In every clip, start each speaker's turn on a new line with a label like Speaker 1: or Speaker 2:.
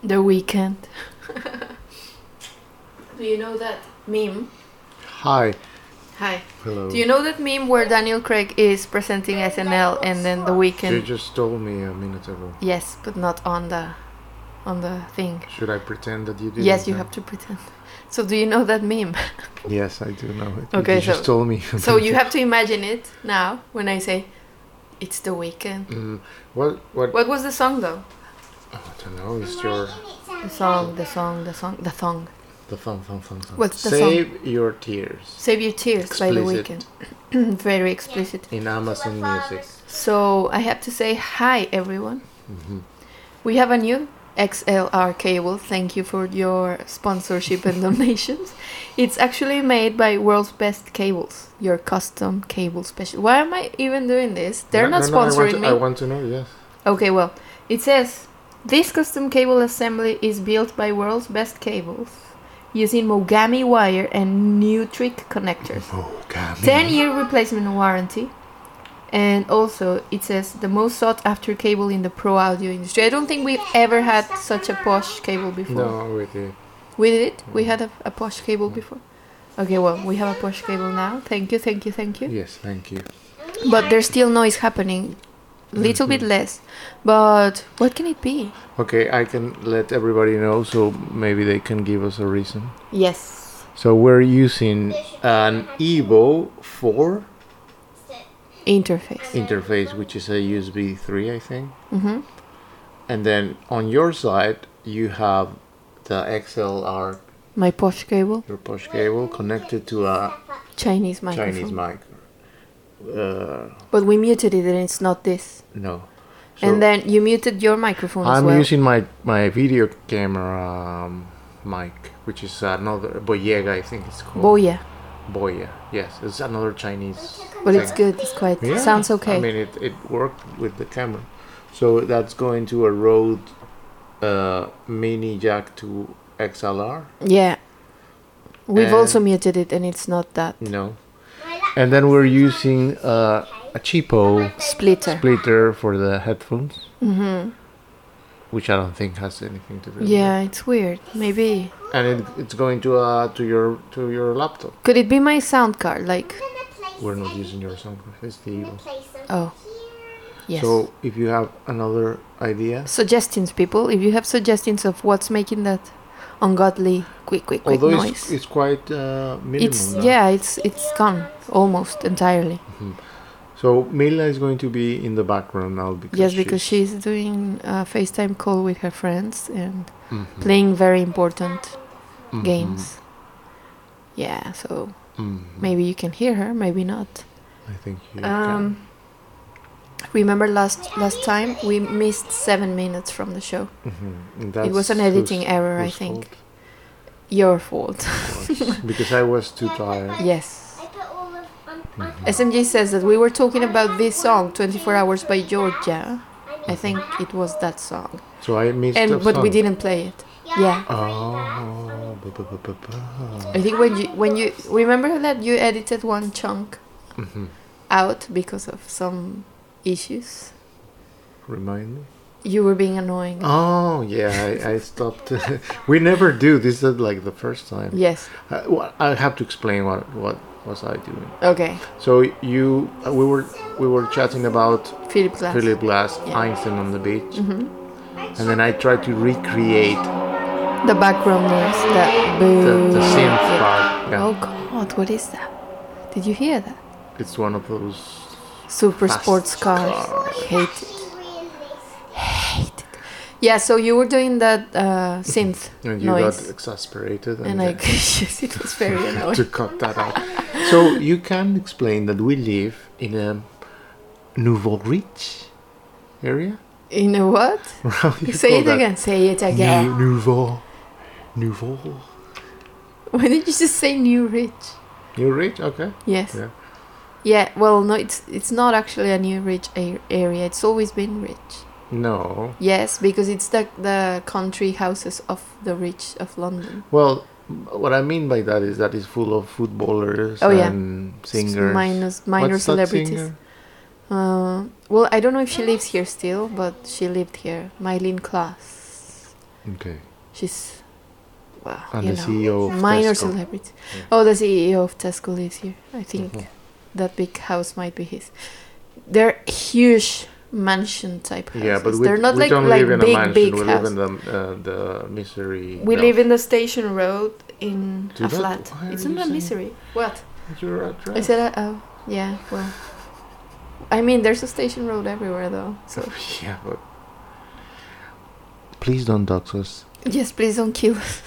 Speaker 1: The Weeknd. Do you know that meme?
Speaker 2: Hi.
Speaker 1: Hi.
Speaker 2: Hello.
Speaker 1: Do you know that meme where Daniel Craig is presenting SNL and then The
Speaker 2: You
Speaker 1: Weeknd?
Speaker 2: just told me a minute ago.
Speaker 1: Yes, but not on the thing.
Speaker 2: Should I pretend that you did?
Speaker 1: Yes, you have to pretend. So do you know that meme?
Speaker 2: Yes, I do know it.
Speaker 1: Okay,
Speaker 2: you just told me.
Speaker 1: So you have to imagine it now when I say it's The Weeknd.
Speaker 2: What?
Speaker 1: What was the song though?
Speaker 2: I don't know. It's your
Speaker 1: The song.
Speaker 2: the thong.
Speaker 1: What's the
Speaker 2: Save Your Tears.
Speaker 1: Save Your Tears by The
Speaker 2: Explicit.
Speaker 1: Weeknd. Very explicit.
Speaker 2: In Amazon Music.
Speaker 1: So I have to say hi everyone. We have a new XLR cable. Thank you for your sponsorship and donations. It's actually made by World's Best Cables, your custom cable special. Why am I even doing this? They're not sponsoring me.
Speaker 2: I want to know, yes.
Speaker 1: Okay, well, it says this custom cable assembly is built by World's Best Cables using Mogami wire and Nutric connectors.
Speaker 2: Mogami.
Speaker 1: 10-year replacement warranty. And also, it says the most sought after cable in the pro audio industry. I don't think we've ever had such a posh cable before.
Speaker 2: No, we did.
Speaker 1: We did? We had a posh cable before? Okay, well, we have a posh cable now. Thank you.
Speaker 2: Yes, thank you.
Speaker 1: But there's still noise happening. Little bit less. But what can it be?
Speaker 2: Okay, I can let everybody know, so maybe they can give us a reason.
Speaker 1: Yes.
Speaker 2: So we're using an Evo 4 interface, which is a USB 3, I think. And then on your side, you have the XLR,
Speaker 1: My posh cable.
Speaker 2: your push cable, connected to a
Speaker 1: Chinese microphone.
Speaker 2: Chinese mic.
Speaker 1: But we muted it and it's not this.
Speaker 2: No. So
Speaker 1: And then you muted your microphone as
Speaker 2: I'm
Speaker 1: well.
Speaker 2: using my video camera mic, which is another Boyega, I think it's called.
Speaker 1: Boya.
Speaker 2: Boya, yes, it's another Chinese.
Speaker 1: But
Speaker 2: thing.
Speaker 1: it's good. It's quite...
Speaker 2: Yeah,
Speaker 1: Sounds okay.
Speaker 2: I mean, it worked with the camera. So that's going to a Rode mini jack to XLR.
Speaker 1: Yeah. We've
Speaker 2: And-
Speaker 1: also muted it and it's not that.
Speaker 2: No. And then we're using a cheapo
Speaker 1: Splitter.
Speaker 2: for the headphones. Which I don't think has anything to do with
Speaker 1: Yeah, it's weird. Maybe.
Speaker 2: And it's going to your laptop.
Speaker 1: Could it be my sound card? Like...
Speaker 2: We're not using your sound card, it's the Evo.
Speaker 1: Oh. Yes.
Speaker 2: So if you have another idea,
Speaker 1: Suggestions, people. If you have suggestions of what's making that ungodly quick
Speaker 2: although
Speaker 1: noise.
Speaker 2: it's quite minimal. now.
Speaker 1: It's gone almost entirely.
Speaker 2: So Mila is going to be in the background now because
Speaker 1: she's doing a FaceTime call with her friends and playing very important games. Yeah, so maybe you can hear her, maybe not.
Speaker 2: I think you can.
Speaker 1: Remember last time we missed 7 minutes from the show. It was an editing error, I think.
Speaker 2: Fault?
Speaker 1: Your fault.
Speaker 2: Because I was too tired.
Speaker 1: Yes. SMJ says that we were talking about this song, 24 Hours by Georgia. I think it was that song.
Speaker 2: So I missed the
Speaker 1: But we
Speaker 2: song.
Speaker 1: didn't play it. Yeah.
Speaker 2: Oh.
Speaker 1: I think when you remember that you edited one chunk out because of some issues.
Speaker 2: Remind me.
Speaker 1: You were being annoying.
Speaker 2: Oh yeah, I stopped. We never do. This is like the first time.
Speaker 1: Yes.
Speaker 2: I have to explain what was I doing.
Speaker 1: Okay.
Speaker 2: So we were chatting about
Speaker 1: Philip Glass. Yeah.
Speaker 2: Einstein on the beach, and then I tried to recreate
Speaker 1: The background noise.
Speaker 2: the synth part. Yeah.
Speaker 1: Oh God, what is that? Did you hear that?
Speaker 2: It's one of those
Speaker 1: Super
Speaker 2: fast
Speaker 1: sports cars. Hate it. Yeah, so you were doing that synth
Speaker 2: and you
Speaker 1: noise.
Speaker 2: got exasperated,
Speaker 1: And I yes, it was very annoying.
Speaker 2: to cut that out. So you can explain that we live in a nouveau riche area.
Speaker 1: You know what?
Speaker 2: How do you
Speaker 1: Say
Speaker 2: call
Speaker 1: it
Speaker 2: that?
Speaker 1: again. Say it again.
Speaker 2: Nouveau.
Speaker 1: Why did you just say new rich?
Speaker 2: New rich, okay.
Speaker 1: Yes.
Speaker 2: Yeah.
Speaker 1: Yeah. Well, no, it's not actually a new rich area. It's always been rich.
Speaker 2: No.
Speaker 1: Yes, because it's the country houses of the rich of London.
Speaker 2: Well, what I mean by that is that it's full of footballers and singers.
Speaker 1: Minor
Speaker 2: What's
Speaker 1: celebrities.
Speaker 2: That singer?
Speaker 1: Well, I don't know if she lives here still, but she lived here. Mylene Klaas.
Speaker 2: Okay.
Speaker 1: She's, well,
Speaker 2: And
Speaker 1: you
Speaker 2: the
Speaker 1: know,
Speaker 2: CEO of
Speaker 1: minor
Speaker 2: Tesco.
Speaker 1: celebrity.
Speaker 2: Yeah.
Speaker 1: Oh, the CEO of Tesco lives here. I think
Speaker 2: Mhm.
Speaker 1: that big house might be his. They're huge mansion type houses.
Speaker 2: Yeah, but
Speaker 1: they're not
Speaker 2: we
Speaker 1: like
Speaker 2: don't
Speaker 1: like
Speaker 2: live in a
Speaker 1: big
Speaker 2: mansion. We
Speaker 1: house.
Speaker 2: live in the misery.
Speaker 1: We live in the station road in
Speaker 2: Do
Speaker 1: a
Speaker 2: that?
Speaker 1: flat.
Speaker 2: Why are
Speaker 1: It's
Speaker 2: you
Speaker 1: not a
Speaker 2: saying-
Speaker 1: misery. What?
Speaker 2: Your
Speaker 1: I
Speaker 2: address.
Speaker 1: said, oh, yeah, well. I mean, there's a station road everywhere, though. So
Speaker 2: Yeah, but please don't dox us.
Speaker 1: yes, please don't kill us.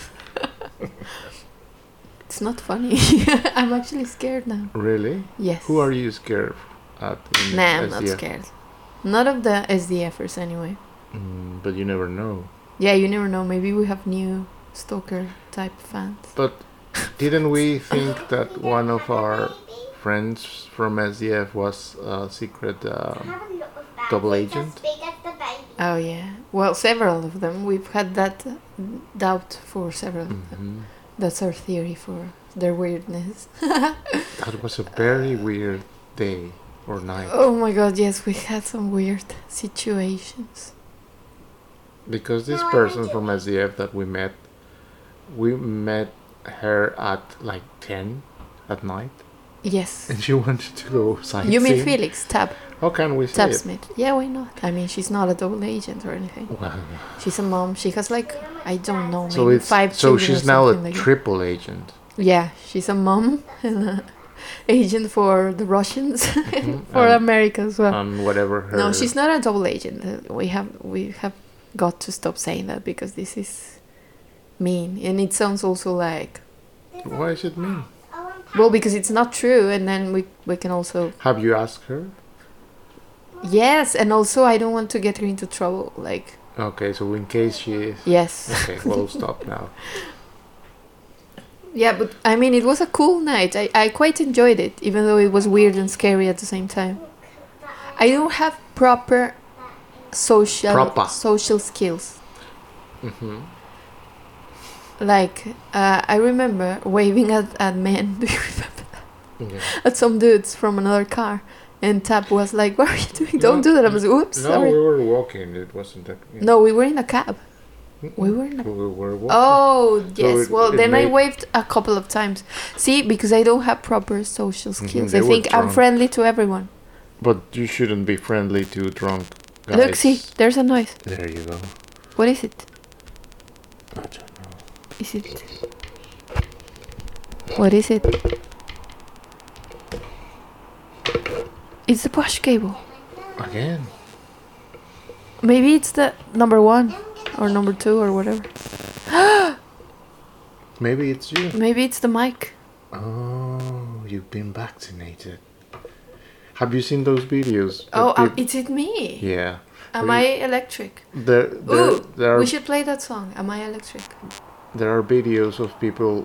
Speaker 1: It's not funny. I'm actually scared now.
Speaker 2: Really?
Speaker 1: Yes.
Speaker 2: Who are you scared at? In
Speaker 1: Nah, I'm not
Speaker 2: SDF?
Speaker 1: scared. Not of the SDFers anyway.
Speaker 2: But you never know.
Speaker 1: Yeah, you never know. Maybe we have new stalker type fans.
Speaker 2: But didn't we think that one of our friends from SDF was a secret double agent?
Speaker 1: Oh yeah. Well, several of them. We've had that doubt for several of them.
Speaker 2: Mhm.
Speaker 1: That's our theory for their weirdness.
Speaker 2: That was a very weird day or night.
Speaker 1: Oh my god, yes, we had some weird situations.
Speaker 2: Because this person from SDF that we met her at like 10 at night.
Speaker 1: Yes.
Speaker 2: And she wanted to go sightseeing.
Speaker 1: You mean Felix, Tab
Speaker 2: How can we say
Speaker 1: Tab
Speaker 2: it?
Speaker 1: Smith. Yeah, why not? I mean, she's not a double agent or anything.
Speaker 2: Well,
Speaker 1: She's a mom. She has like, I don't know, maybe
Speaker 2: so it's
Speaker 1: 5
Speaker 2: so
Speaker 1: children
Speaker 2: she's
Speaker 1: or
Speaker 2: now a
Speaker 1: something like that.
Speaker 2: triple agent.
Speaker 1: Yeah, she's a mom and a agent for the Russians,
Speaker 2: Mhm.
Speaker 1: for
Speaker 2: And-
Speaker 1: America as well.
Speaker 2: And whatever her.
Speaker 1: No, she's not a double agent. We have got to stop saying that because this is mean, and it sounds also like,
Speaker 2: Why is it mean?
Speaker 1: well, because it's not true, and then we can also,
Speaker 2: Have you asked her?
Speaker 1: yes, and also I don't want to get her into trouble. Like,
Speaker 2: Okay, so in case she is.
Speaker 1: yes,
Speaker 2: Okay, we'll stop now.
Speaker 1: yeah, but I mean, it was a cool night. I quite enjoyed it, even though it was weird and scary at the same time. I don't have proper social skills.
Speaker 2: Mm-hmm.
Speaker 1: Like, I remember waving at men. Do you remember that?
Speaker 2: Yeah.
Speaker 1: At some dudes from another car, and Tap was like, "What are you doing? Don't do that." I was, "Oops,
Speaker 2: No,
Speaker 1: sorry."
Speaker 2: we were walking. It wasn't that.
Speaker 1: No, we were in a cab. We were in a...
Speaker 2: We were walking.
Speaker 1: Oh, yes.
Speaker 2: it-
Speaker 1: Well,
Speaker 2: it
Speaker 1: then I
Speaker 2: made-
Speaker 1: waved a couple of times. See, because I don't have proper social skills.
Speaker 2: they
Speaker 1: I
Speaker 2: were
Speaker 1: think I'm
Speaker 2: drunk.
Speaker 1: friendly to everyone.
Speaker 2: But you shouldn't be friendly to drunk guys.
Speaker 1: Look, see, there's a noise.
Speaker 2: There you go.
Speaker 1: What is it?
Speaker 2: I don't know.
Speaker 1: Is it... What is it? It's the push cable.
Speaker 2: Again.
Speaker 1: Maybe it's the number 1 or number 2 or whatever.
Speaker 2: Maybe it's you.
Speaker 1: Maybe it's the mic.
Speaker 2: Oh, you've been vaccinated. Have you seen those videos?
Speaker 1: Oh,
Speaker 2: that peop-
Speaker 1: is it me?
Speaker 2: yeah.
Speaker 1: Am I electric?
Speaker 2: There
Speaker 1: Ooh,
Speaker 2: are
Speaker 1: we should play that song. Am I electric?
Speaker 2: there are videos of people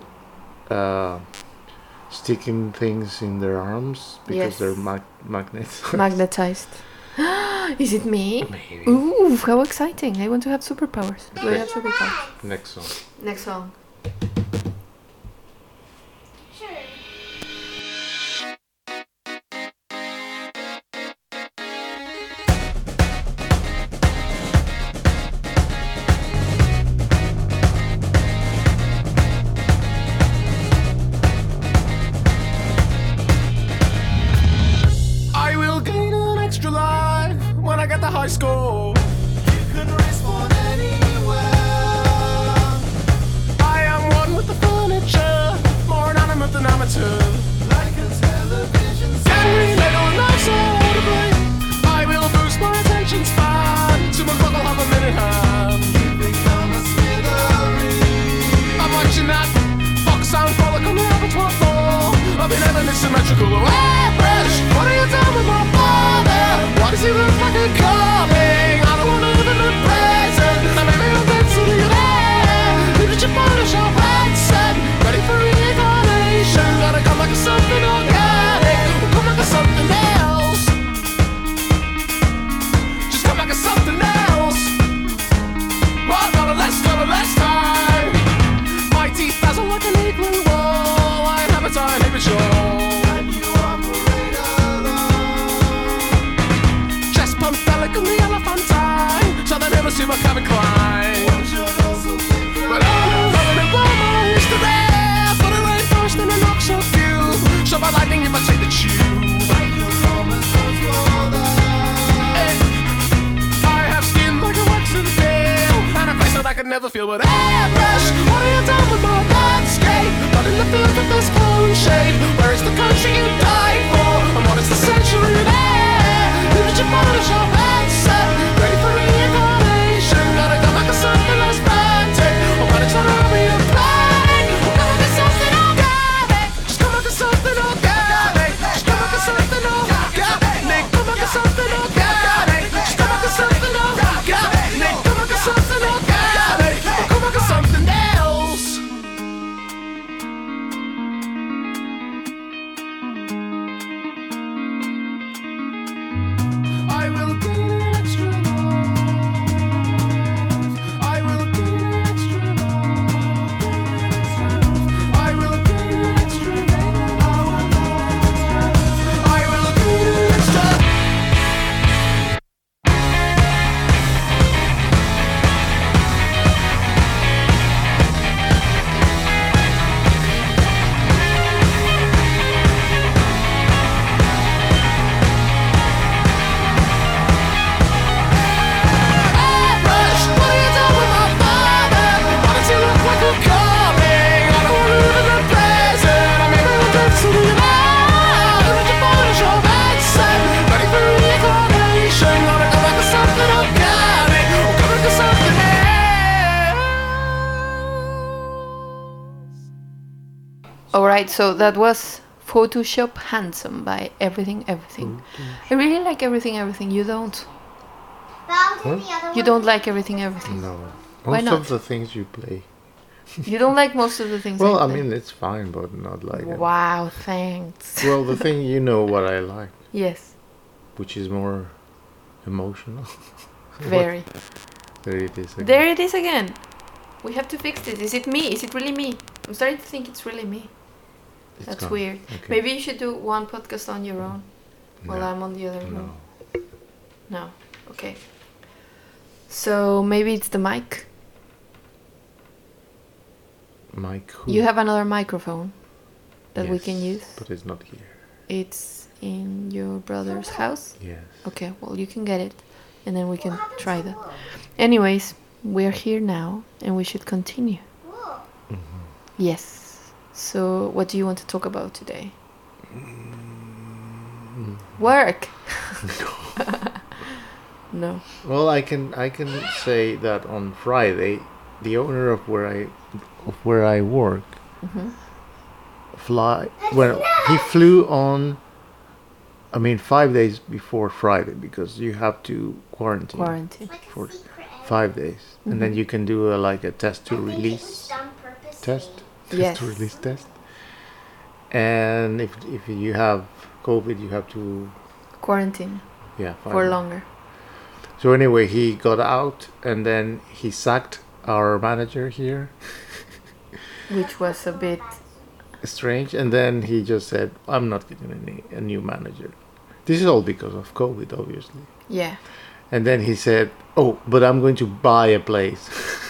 Speaker 2: sticking things in their arms because
Speaker 1: Yes.
Speaker 2: they're magnets.
Speaker 1: Magnetized. Is it me?
Speaker 2: Maybe.
Speaker 1: Ooh, how exciting. I want to have superpowers. Do I have superpowers?
Speaker 2: Next song.
Speaker 1: Next song.
Speaker 3: I will gain an extra life when I get the high score. You can respawn anywhere. I am one with the furniture, more inanimate than amateur. Like a television set. Can we make a nice audibly? I will boost my attention span. To my clock I'll have a minute hand. You become a smithereen. I'm watching that Fox sound frolic on the repertoire floor. I've been having this symmetrical British, what are you doing with my father? Why does he look like a carving? I don't wanna live in the present. I'm maybe I'm density there. Who did you Photoshop headset? Ready for reincarnation. Gotta come back to something organic. Or come back to something else. Just come back to something else. Well, got a less time. My teeth dazzle like an igloo wall. I have a tiny but sure. Chest pump pelican the elephantine. So they never see my Calvin Klein. never feel but airbrush. What are you done with my landscape? Not in the field of this foreign shape. Where is the country you died for? And what is the century there? Who did you Photoshop and set? Ready for reincarnation? Gotta go back to something less frantic. Or when it's not over your panic. Or go back to something organic. Just go back to something organic. Just go back to something organic. Go back to something organic. Just go back to something organic. Go back to something organic. Or go back to something else. I will give it extra love. I will give it extra love. I will give it extra love. I will give it extra. Airbrush, what are you done with my father? Why does he look like a coming? I don't wanna live in the present. I'm in the depths of the now. Who did you Photoshop and set? Ready for reincarnation? Wanna go back to something organic? Or go back to something else?
Speaker 1: Alright, so that was Photoshop Handsome by Everything Everything. I really like Everything Everything. You don't. You don't like Everything Everything.
Speaker 2: No.
Speaker 1: Why
Speaker 2: Most
Speaker 1: not?
Speaker 2: of the things you play.
Speaker 1: You don't like most of the things.
Speaker 2: Well,
Speaker 1: I
Speaker 2: I
Speaker 1: play.
Speaker 2: mean, it's fine, but not like it.
Speaker 1: Wow, thanks.
Speaker 2: Well, the thing, you know what I like,
Speaker 1: Yes,
Speaker 2: which is more emotional.
Speaker 1: very.
Speaker 2: There it is. Again.
Speaker 1: There it is again. We have to fix this. Is it me? Is it really me? I'm starting to think it's really me.
Speaker 2: It's
Speaker 1: That's
Speaker 2: gone.
Speaker 1: weird.
Speaker 2: Okay.
Speaker 1: Maybe you should do one podcast on your own while
Speaker 2: No.
Speaker 1: I'm on the other
Speaker 2: No.
Speaker 1: room. No. Okay. So maybe it's the mic.
Speaker 2: Mike, who?
Speaker 1: You have another microphone that we can
Speaker 2: Yes,
Speaker 1: use.
Speaker 2: but it's not here.
Speaker 1: It's in your brother's house.
Speaker 2: Yes.
Speaker 1: Okay, well you can get it and then we can try that. Anyways, we're here now and we should continue. Yes. So what do you want to talk about today? Work. No.
Speaker 2: Well, I can say that on Friday, the owner of where I work he flew on. I mean, 5 days before Friday because you have to quarantine for 5 days, and then you can do a test to release test.
Speaker 1: Yes.
Speaker 2: To release test. And if you have COVID, you have to
Speaker 1: Quarantine
Speaker 2: 5
Speaker 1: for
Speaker 2: days.
Speaker 1: longer.
Speaker 2: So anyway, he got out and then he sacked our manager here.
Speaker 1: Which was a bit
Speaker 2: Strange. And then he just said, "I'm not getting a new manager." This is all because of COVID, obviously.
Speaker 1: yeah.
Speaker 2: And then he said, "Oh, but I'm going to buy a place."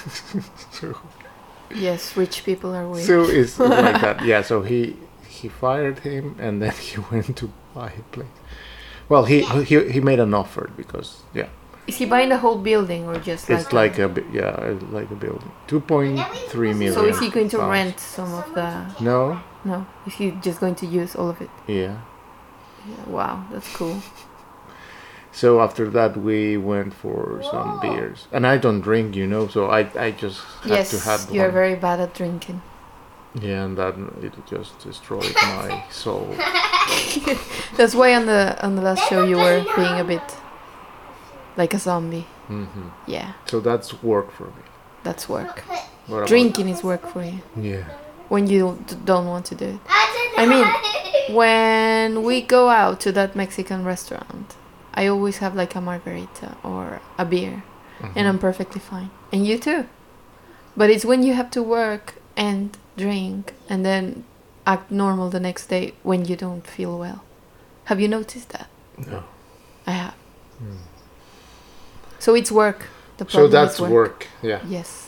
Speaker 1: Yes, rich people are weird.
Speaker 2: So it's like that. Yeah. So he fired him and then he went to buy a place. Well, he made an offer because
Speaker 1: Is he buying the whole building or just
Speaker 2: it's like a building. 2.3 million.
Speaker 1: So is he going to
Speaker 2: pounds.
Speaker 1: rent some of the?
Speaker 2: No.
Speaker 1: No, is he just going to use all of it?
Speaker 2: Yeah.
Speaker 1: Yeah, wow, that's cool.
Speaker 2: So after that we went for some beers, and I don't drink, so I just had to have
Speaker 1: Yes,
Speaker 2: one.
Speaker 1: you're very bad at drinking.
Speaker 2: Yeah, and that it just destroyed my soul.
Speaker 1: That's why on the last show you were being a bit like a zombie.
Speaker 2: Hmm.
Speaker 1: Yeah,
Speaker 2: So that's work for me.
Speaker 1: that's work.
Speaker 2: What about-
Speaker 1: Drinking is work for you
Speaker 2: Yeah.
Speaker 1: when you don't want to do it. I mean, when we go out to that Mexican restaurant, I always have like a margarita or a beer, and I'm perfectly fine. And you too. But it's when you have to work and drink and then act normal the next day when you don't feel well. Have you noticed that?
Speaker 2: No.
Speaker 1: I have. So it's work. The
Speaker 2: So
Speaker 1: problem
Speaker 2: that's
Speaker 1: is
Speaker 2: work. Yeah.
Speaker 1: Yes.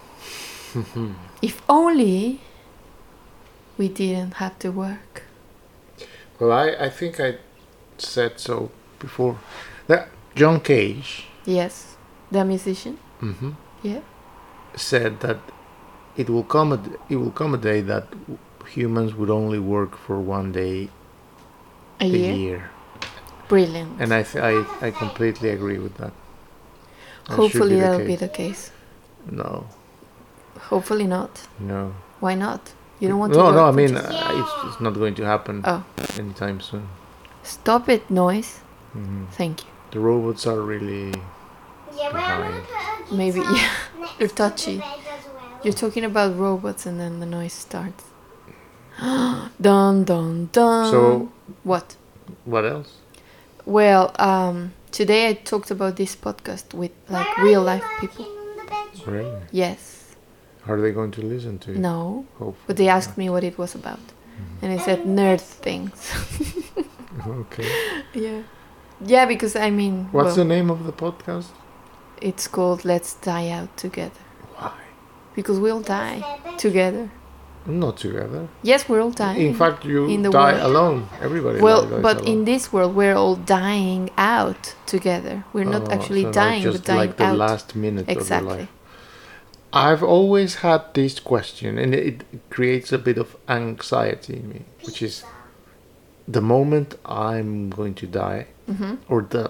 Speaker 1: If only we didn't have to work.
Speaker 2: Well, I think I said so before. That John Cage.
Speaker 1: Yes. The musician?
Speaker 2: Hmm.
Speaker 1: Yeah.
Speaker 2: said that it will come a day that humans would only work for 1 day
Speaker 1: a year. Brilliant.
Speaker 2: And I completely agree with that.
Speaker 1: Hopefully that'll be the case.
Speaker 2: No.
Speaker 1: Hopefully not.
Speaker 2: No.
Speaker 1: Why not? You don't want to work?
Speaker 2: No, I mean, it's not going to happen anytime soon.
Speaker 1: Stop it, noise. Thank you.
Speaker 2: The robots are really
Speaker 4: behind.
Speaker 1: Maybe, they're touchy. You're talking about robots and then the noise starts. Dun dun dun.
Speaker 2: So
Speaker 1: what
Speaker 2: else?
Speaker 1: Well, today I talked about this podcast with like real life people.
Speaker 2: Really?
Speaker 1: Yes.
Speaker 2: Are they going to listen to it?
Speaker 1: No.
Speaker 2: Hopefully.
Speaker 1: But they asked me what it was about. And I said nerd things.
Speaker 2: Okay.
Speaker 1: Yeah, because I mean...
Speaker 2: What's the name of the podcast?
Speaker 1: It's called Let's Die Out Together.
Speaker 2: Why?
Speaker 1: Because we'll die together.
Speaker 2: Not together.
Speaker 1: Yes, we're all dying.
Speaker 2: In fact, you
Speaker 1: in the
Speaker 2: die
Speaker 1: world.
Speaker 2: alone. Everybody dies
Speaker 1: but
Speaker 2: alone.
Speaker 1: in this world, we're all dying out together. We're not actually dying,
Speaker 2: just
Speaker 1: but dying
Speaker 2: like the
Speaker 1: out.
Speaker 2: last minute
Speaker 1: Exactly.
Speaker 2: of your life. I've always had this question, and it creates a bit of anxiety in me, which is the moment I'm going to die, or the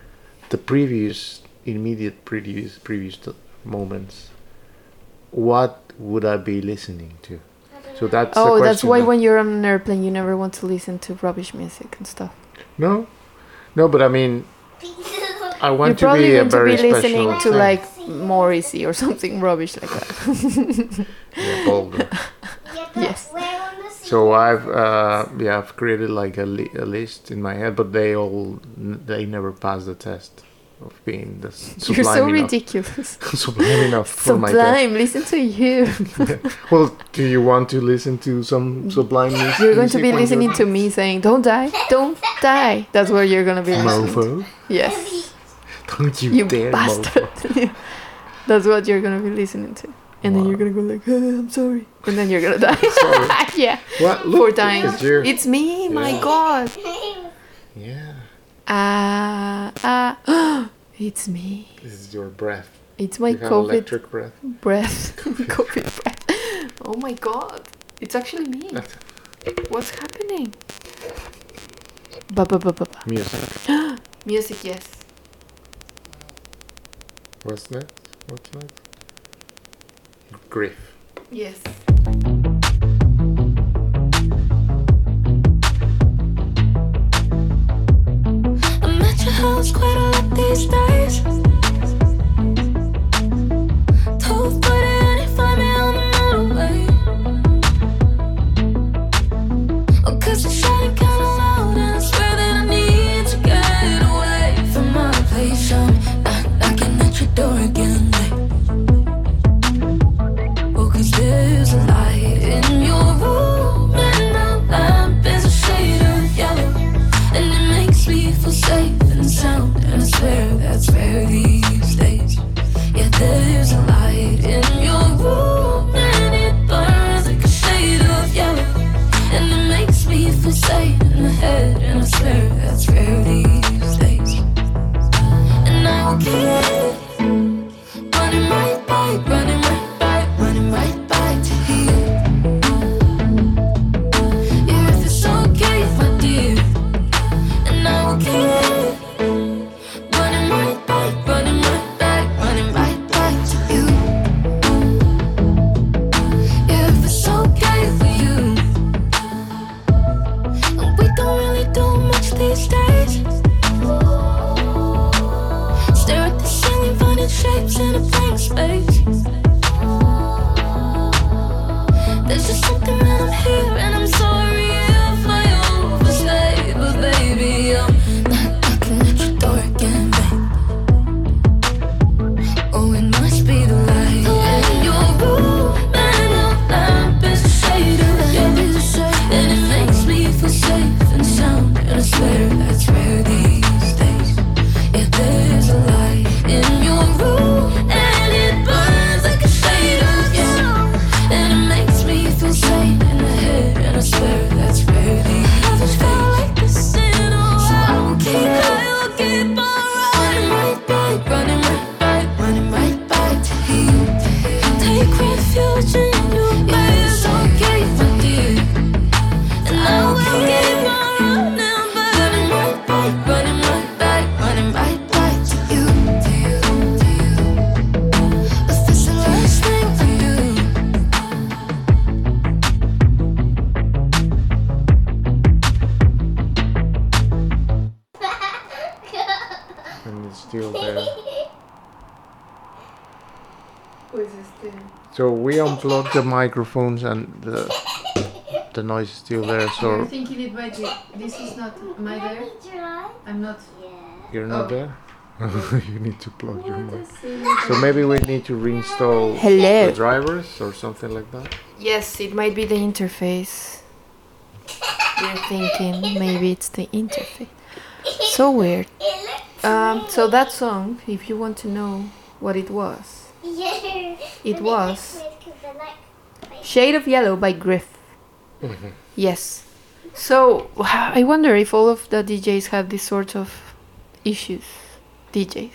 Speaker 2: immediate previous moments. What would I be listening to? So that's the question.
Speaker 1: That's why when you're on an airplane, you never want to listen to rubbish music and stuff.
Speaker 2: No, but I mean, I want
Speaker 1: You're
Speaker 2: to be a
Speaker 1: probably
Speaker 2: very
Speaker 1: going to be listening
Speaker 2: special
Speaker 1: to
Speaker 2: thing.
Speaker 1: like Morrissey or something rubbish like that.
Speaker 2: Yeah, vulgar.
Speaker 1: Yes.
Speaker 2: So I've created like a list in my head, but they never pass the test of being the sublime
Speaker 1: You're so
Speaker 2: enough.
Speaker 1: ridiculous.
Speaker 2: Sublime enough for my test.
Speaker 1: Sublime, listen to you.
Speaker 2: Well, do you want to listen to some sublime music?
Speaker 1: You're going to be listening to me saying, "Don't die, don't die." That's what you're going to be listening to.
Speaker 2: Mofo.
Speaker 1: Yes.
Speaker 2: Don't you,
Speaker 1: You
Speaker 2: dare,
Speaker 1: bastard.
Speaker 2: mofo.
Speaker 1: That's what you're going to be listening to. And then you're going to go like, I'm sorry. And then you're going to die.
Speaker 2: Sorry.
Speaker 1: Yeah.
Speaker 2: What?
Speaker 1: For
Speaker 2: Look,
Speaker 1: dying.
Speaker 2: it's you.
Speaker 1: It's me, my God.
Speaker 2: Yeah.
Speaker 1: It's me.
Speaker 2: This is your breath.
Speaker 1: It's my
Speaker 2: You have
Speaker 1: COVID
Speaker 2: electric breath.
Speaker 1: breath. COVID breath. Oh my God. It's actually me. What's happening? Ba.
Speaker 2: Music.
Speaker 1: Music, yes.
Speaker 2: What's next? Griff.
Speaker 1: Yes.
Speaker 5: I'm at your house quite a lot these days. 12:30 and you find me on the motorway. Oh, 'cause it's shining kinda loud and I swear that I need to get away from my place. I'm knocking at your door again, babe. Oh, 'cause there's a light in your room and the lamp is a shade of yellow. And it makes me feel safe and sound, and I swear that's rare these days. Yeah, there's a light in your room and it burns like a shade of yellow. And it makes me feel safe in the head, and I swear that's rare these days. And I will keep running right back, running right back, running right back to here. Yeah, if it's okay, my dear. And I will keep running right back, running right back, running right back to you. Yeah, if it's okay for you. And we don't really do much these days. Stare at the ceiling, finding shapes in a blank space. There's just something when I'm here, and I'm sorry if I overstay, but baby, I'm not knocking at your door again, babe. Oh, it must be the light in your room, and your lamp is a shade of yellow, and it makes me feel safe and sound, and I swear that's rare these days. Yeah, there's a light in your room, and it burns
Speaker 2: and it's still there.
Speaker 1: Who is this thing?
Speaker 2: So we unplugged the microphones and the noise is still there.
Speaker 1: You're
Speaker 2: So
Speaker 1: thinking it might be. This is not. Am I there? I'm not.
Speaker 2: you're not
Speaker 1: Oh.
Speaker 2: there. You need to plug your
Speaker 1: What
Speaker 2: mic.
Speaker 1: is it?
Speaker 2: So maybe we need to reinstall
Speaker 1: Hello.
Speaker 2: the drivers or something like that.
Speaker 1: Yes, it might be the interface. You're thinking maybe it's the interface. So weird. So that song, if you want to know what it was, it was Shade of Yellow by Griff. Yes. So I wonder if all of the DJs have this sort of issues. DJ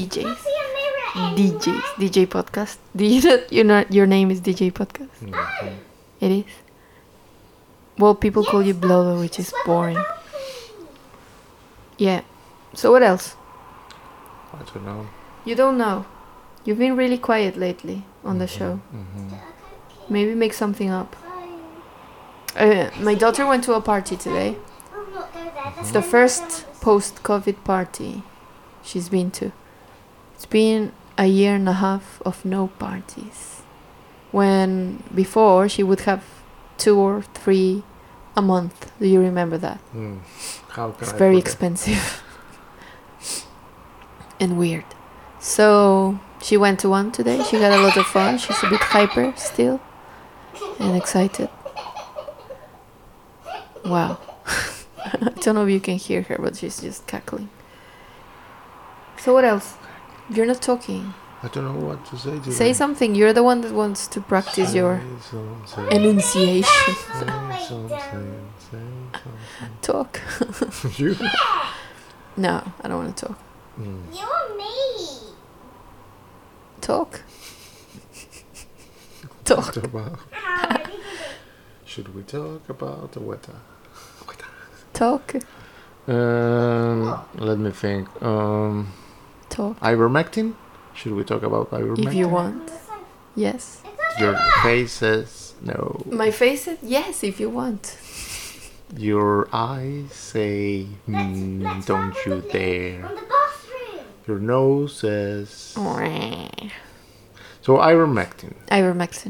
Speaker 1: podcast. Your name is DJ podcast. It is. Well, people call you Blolo, which is boring. Yeah. So what else?
Speaker 2: I don't know.
Speaker 1: You don't know. You've been really quiet lately on the show. Maybe make something up. My daughter went to a party today. It's the first post-COVID party she's been to. It's been a year and a half of no parties. When before she would have 2 or 3 a month. Do you remember that?
Speaker 2: How can
Speaker 1: It's
Speaker 2: I
Speaker 1: very
Speaker 2: forget?
Speaker 1: expensive. And weird. So she went to one today. She had a lot of fun. She's a bit hyper still. And excited. Wow. I don't know if you can hear her, but she's just cackling. So what else? You're not talking.
Speaker 2: I don't know what to say to
Speaker 1: Say
Speaker 2: them.
Speaker 1: something. You're the one that wants to practice your
Speaker 2: Say something.
Speaker 1: enunciation.
Speaker 2: Say something.
Speaker 1: Talk.
Speaker 2: You?
Speaker 1: No, I don't want to talk.
Speaker 4: You and me.
Speaker 1: Talk. Talk.
Speaker 2: Talk about. Should we talk about the weather?
Speaker 1: Talk.
Speaker 2: Let me think.
Speaker 1: Talk.
Speaker 2: Ivermectin? Should we talk about ivermectin?
Speaker 1: If you want. Yes.
Speaker 2: Your face says no.
Speaker 1: My face said yes if you want.
Speaker 2: Your eyes say don't you dare.
Speaker 4: On the bathroom.
Speaker 2: Your nose says. So ivermectin.
Speaker 1: Ivermectin.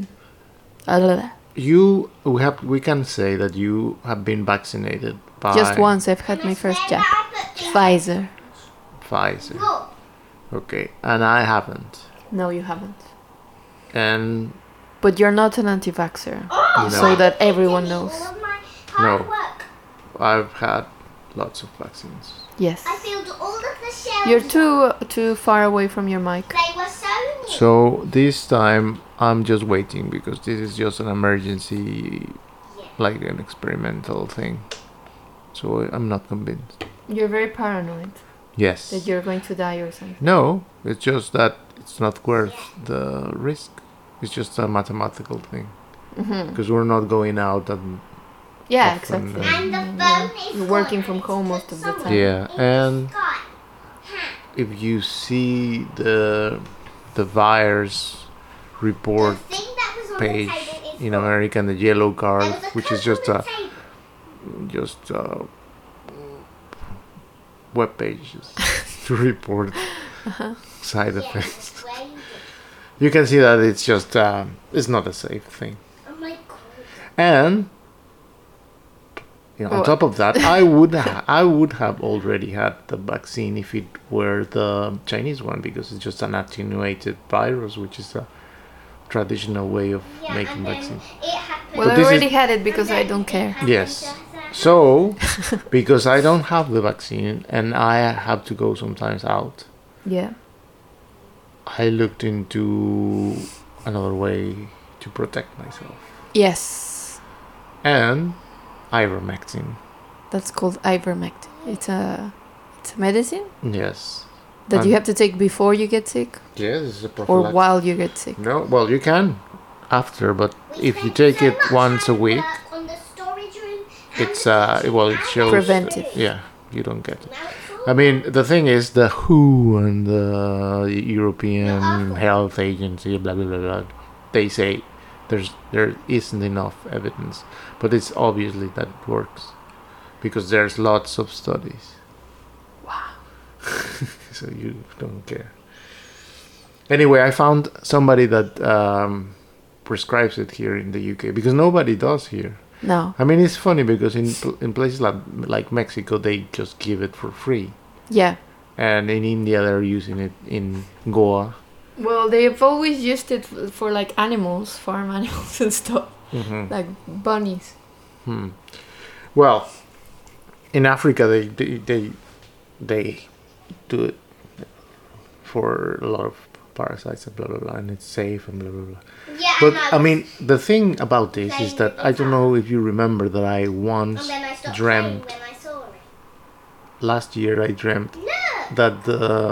Speaker 2: We can say that you have been vaccinated by
Speaker 1: Just once I've had my first jab. Pfizer.
Speaker 2: Pfizer.
Speaker 4: Look.
Speaker 2: Okay, and I haven't.
Speaker 1: No, you haven't.
Speaker 2: And
Speaker 1: But you're not an anti-vaxxer.
Speaker 2: no,
Speaker 1: So that everyone knows.
Speaker 4: All of my hard
Speaker 2: No.
Speaker 4: work.
Speaker 2: I've had lots of vaccines.
Speaker 1: Yes.
Speaker 4: I filled all of the shelves.
Speaker 1: You're too far away from your mic.
Speaker 4: They were so new.
Speaker 2: So this time I'm just waiting because this is just an emergency, like an experimental thing. So I'm not convinced.
Speaker 1: You're very paranoid
Speaker 2: Yes.
Speaker 1: that you're going to die or something.
Speaker 2: No, it's just that it's not worth the risk. It's just a mathematical thing. Because we're not going out and
Speaker 1: Yeah,
Speaker 2: often,
Speaker 1: exactly.
Speaker 4: And the phone is
Speaker 1: You're working from home most of the time.
Speaker 2: yeah, and
Speaker 4: Sky.
Speaker 2: if you see the virus report
Speaker 4: The thing that was on
Speaker 2: page
Speaker 4: the table is
Speaker 2: in
Speaker 4: full.
Speaker 2: America, the yellow
Speaker 4: There
Speaker 2: card,
Speaker 4: was a
Speaker 2: which is
Speaker 4: cup
Speaker 2: just
Speaker 4: on
Speaker 2: a
Speaker 4: the table.
Speaker 2: web pages to report side effects.
Speaker 4: Yes, where you did.
Speaker 2: You can see that it's just it's not a safe thing.
Speaker 4: Oh my god.
Speaker 2: And on
Speaker 1: Well-
Speaker 2: top of that, I would have already had the vaccine if it were the Chinese one, because it's just an attenuated virus, which is a traditional way of
Speaker 4: Yeah,
Speaker 2: making
Speaker 4: and then
Speaker 2: vaccines.
Speaker 4: it happened.
Speaker 1: Well,
Speaker 2: But
Speaker 1: I
Speaker 2: this is-
Speaker 1: already had it because I don't care.
Speaker 2: Yes. So, because I don't have the vaccine and I have to go sometimes out,
Speaker 1: Yeah.
Speaker 2: I looked into another way to protect myself.
Speaker 1: Yes.
Speaker 2: And ivermectin.
Speaker 1: That's called ivermectin. It's a medicine
Speaker 2: Yes.
Speaker 1: that you
Speaker 2: And-
Speaker 1: have to take before you get sick
Speaker 2: Yes, it's a
Speaker 1: or
Speaker 2: prophylactic.
Speaker 1: while you get sick.
Speaker 2: No, well, you can after, but
Speaker 4: We
Speaker 2: if you
Speaker 4: spent
Speaker 2: take
Speaker 4: so
Speaker 2: it
Speaker 4: much
Speaker 2: once a
Speaker 4: hard
Speaker 2: week,
Speaker 4: work on the storage room and
Speaker 2: it's
Speaker 4: the
Speaker 2: well, it shows
Speaker 1: Preventive.
Speaker 2: Yeah, you don't get it.
Speaker 4: Now it's all
Speaker 2: I mean, the thing is, the WHO and the European Health Agency, blah blah blah blah, they say there isn't enough evidence, but it's obviously that it works because there's lots of studies. Wow. so you don't care. Anyway, I found somebody that prescribes it here in the UK because nobody does here.
Speaker 1: No.
Speaker 2: I mean, it's funny because in places like Mexico, they just give it for free.
Speaker 1: Yeah.
Speaker 2: And in India, they're using it in Goa.
Speaker 1: Well, they've always used it for like animals, farm animals and stuff, like bunnies.
Speaker 2: Well, in Africa, they do it for a lot of parasites and blah blah blah, and it's safe and blah blah blah.
Speaker 4: Yeah,
Speaker 2: But
Speaker 4: and
Speaker 2: I mean, the thing about this is that I don't know if you remember that I once
Speaker 4: and then I stopped
Speaker 2: dreamt
Speaker 4: playing when I saw it.
Speaker 2: last year. I dreamt
Speaker 4: No!
Speaker 2: that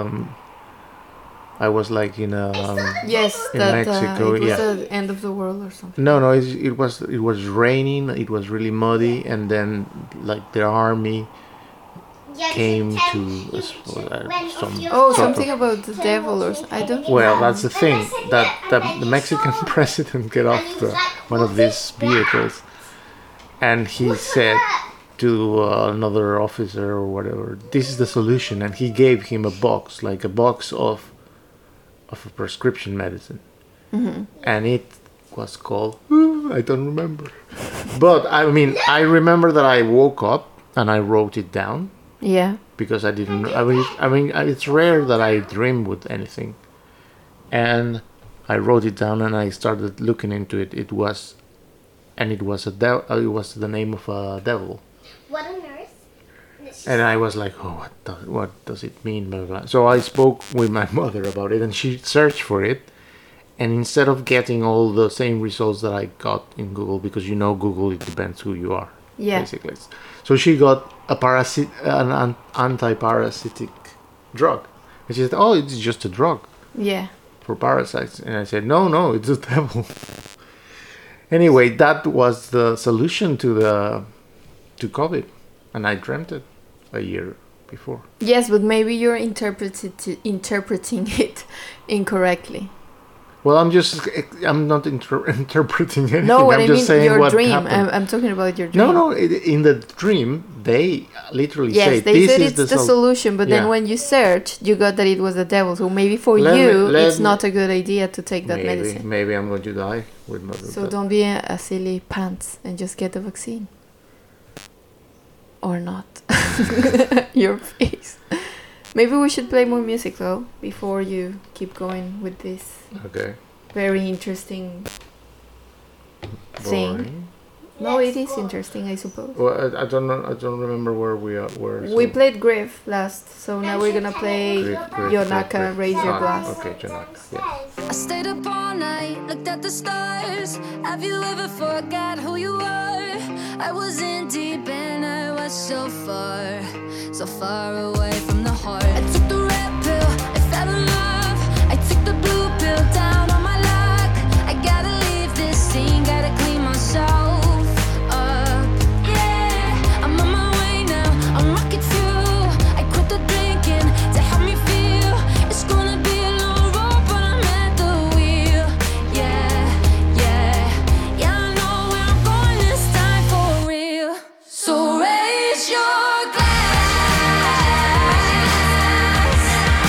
Speaker 2: I was like in a
Speaker 1: Yes,
Speaker 2: In
Speaker 1: that
Speaker 2: Mexico,
Speaker 1: it was
Speaker 2: yeah.
Speaker 1: the end of the world or something.
Speaker 2: no, it was raining. It was really muddy, and then like the army
Speaker 4: Yeah,
Speaker 2: came
Speaker 4: tell
Speaker 2: to
Speaker 4: you
Speaker 2: us for,
Speaker 4: went off
Speaker 2: some.
Speaker 4: your
Speaker 1: Oh,
Speaker 2: sort
Speaker 1: something
Speaker 2: of-
Speaker 1: about the devil or I don't
Speaker 2: Well,
Speaker 1: know.
Speaker 2: that's the thing that the Mexican president get off one of these vehicles, and he said to another officer or whatever, "This is the solution," and he gave him a box, like a box of a prescription medicine, and it was called I don't remember, but I mean I remember that I woke up and I wrote it down.
Speaker 1: Yeah.
Speaker 2: Because I didn't. I mean, it's rare that I dream with anything, and I wrote it down and I started looking into it. It was it was the name of a devil,
Speaker 4: What on earth?
Speaker 2: and I was like, oh, what does it mean? Blah, blah, blah. So I spoke with my mother about it, and she searched for it, and instead of getting all the same results that I got in Google, because you know Google, it depends who you are.
Speaker 1: Yeah.
Speaker 2: Basically. So she got an anti-parasitic drug. And she said, oh, it's just a drug
Speaker 1: Yeah.
Speaker 2: for parasites. And I said, no, it's the devil. Anyway, that was the solution to COVID. And I dreamt it a year before.
Speaker 1: Yes, but maybe you're interpreting it incorrectly.
Speaker 2: Well, I'm not interpreting anything.
Speaker 1: No, what
Speaker 2: I'm
Speaker 1: I
Speaker 2: just
Speaker 1: mean,
Speaker 2: saying
Speaker 1: your
Speaker 2: what
Speaker 1: dream.
Speaker 2: happened.
Speaker 1: I'm talking about your dream.
Speaker 2: No, in the dream, they literally
Speaker 1: Yes,
Speaker 2: say,
Speaker 1: they
Speaker 2: this
Speaker 1: said
Speaker 2: is
Speaker 1: it's the solution, but
Speaker 2: Yeah.
Speaker 1: then when you searched, you got that it was the devil. So maybe for
Speaker 2: Let
Speaker 1: you,
Speaker 2: me-
Speaker 1: it's not a good idea to take that medicine.
Speaker 2: Maybe I'm going to die with mother.
Speaker 1: So don't be a silly pants and just get the vaccine. Or not. Your face. Maybe we should play more music though, before you keep going with this
Speaker 2: Okay.
Speaker 1: very interesting thing.
Speaker 2: Boring.
Speaker 1: No, it is interesting, I suppose.
Speaker 2: Well, I don't know. I don't remember where we are. Where
Speaker 1: We played Griff last, so now we're gonna play
Speaker 2: Griff,
Speaker 1: Yonaka, Raise Your Glass.
Speaker 2: Okay, Yonaka. Yeah.
Speaker 5: I stayed up all night, looked at the stars. Have you ever forgot who you are? I was in deep and I was so far away from the heart. I took the red pill, I fell in love. I took the blue pill down on my luck. I gotta leave this scene, gotta clean myself up. Yeah, I'm on my way now, I'm rocket fuel. I quit the drinking to help me feel. It's gonna be a long road, but I'm at the wheel. Yeah, I know where I'm going this time for real. So raise your glass.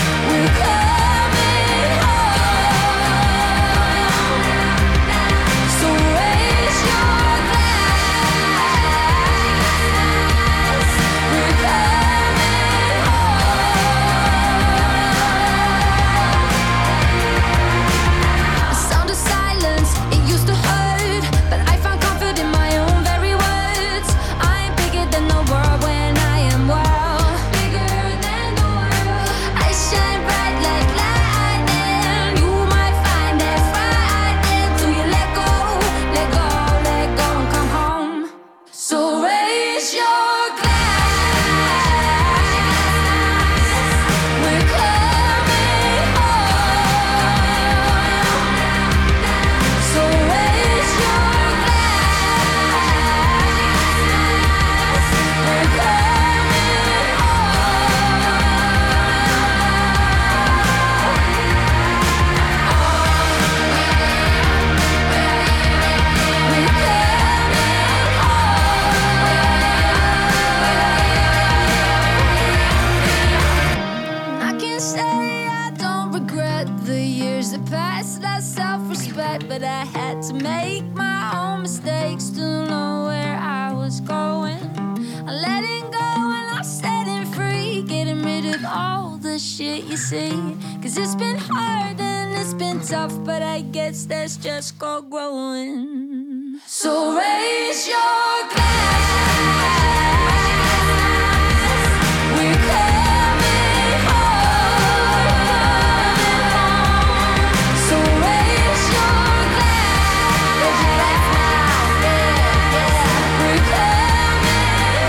Speaker 5: wanna say I don't regret the years that passed. Lost self-respect, but I had to make my own mistakes to know where I was going. I'm letting go and I'm setting free, getting rid of all the shit you see. 'Cause it's been hard and it's been tough, but I guess that's just called growing. So raise your glass. We're coming home. So raise your glass. Raise your glass now. Yeah, yeah. We're coming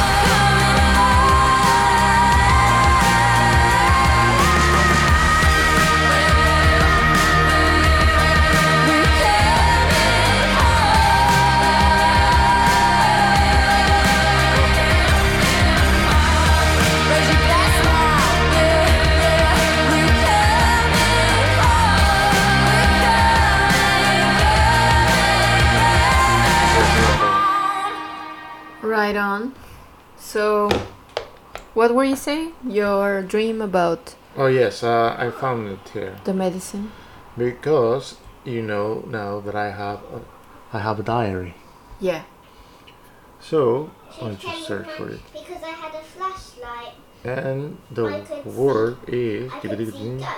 Speaker 1: Right on. So, what were you saying? Your dream about
Speaker 2: Oh yes, I found it here
Speaker 1: the medicine?
Speaker 2: because you know now that I have a diary.
Speaker 1: Yeah.
Speaker 2: So I'll
Speaker 4: Can
Speaker 2: just
Speaker 4: you
Speaker 2: search for
Speaker 4: remember-
Speaker 2: it,
Speaker 4: Because I had a flashlight,
Speaker 2: and
Speaker 4: I
Speaker 2: the
Speaker 4: could
Speaker 2: word is
Speaker 4: I could see ghosts.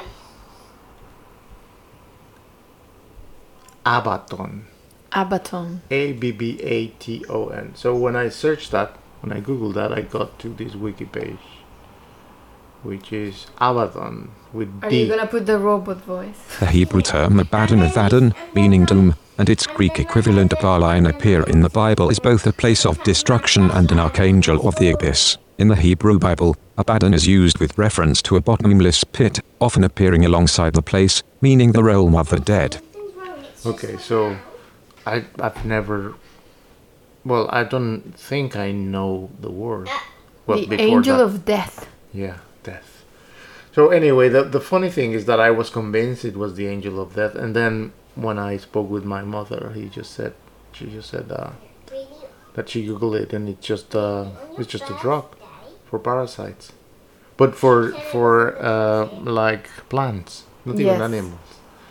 Speaker 2: Abaton.
Speaker 1: Abaton.
Speaker 2: Abbaton. So when I searched that, when I googled that, I got to this wiki page, which is Abaton with
Speaker 1: Are
Speaker 2: D.
Speaker 1: you gonna put the robot voice?
Speaker 6: The Hebrew term Abaddon of Adon, meaning doom, and its Greek equivalent Apollyon appear in the Bible is both a place of destruction and an archangel of the abyss. In the Hebrew Bible, Abaddon is used with reference to a bottomless pit, often appearing alongside the place, meaning the realm of the dead.
Speaker 4: Something's wrong, it's just
Speaker 2: Okay,
Speaker 4: not
Speaker 2: so
Speaker 4: now.
Speaker 2: I've never. Well, I don't think I know the word. Well,
Speaker 1: The
Speaker 2: before
Speaker 1: angel
Speaker 2: that.
Speaker 1: of death.
Speaker 2: Yeah, death. So anyway, the funny thing is that I was convinced it was the angel of death, and then when I spoke with my mother, she just said
Speaker 4: Really,
Speaker 2: that she googled it, and it's just
Speaker 4: on
Speaker 2: a
Speaker 4: your
Speaker 2: drug
Speaker 4: birthday,
Speaker 2: for parasites, but for like plants, not even
Speaker 1: Yes.
Speaker 2: animals.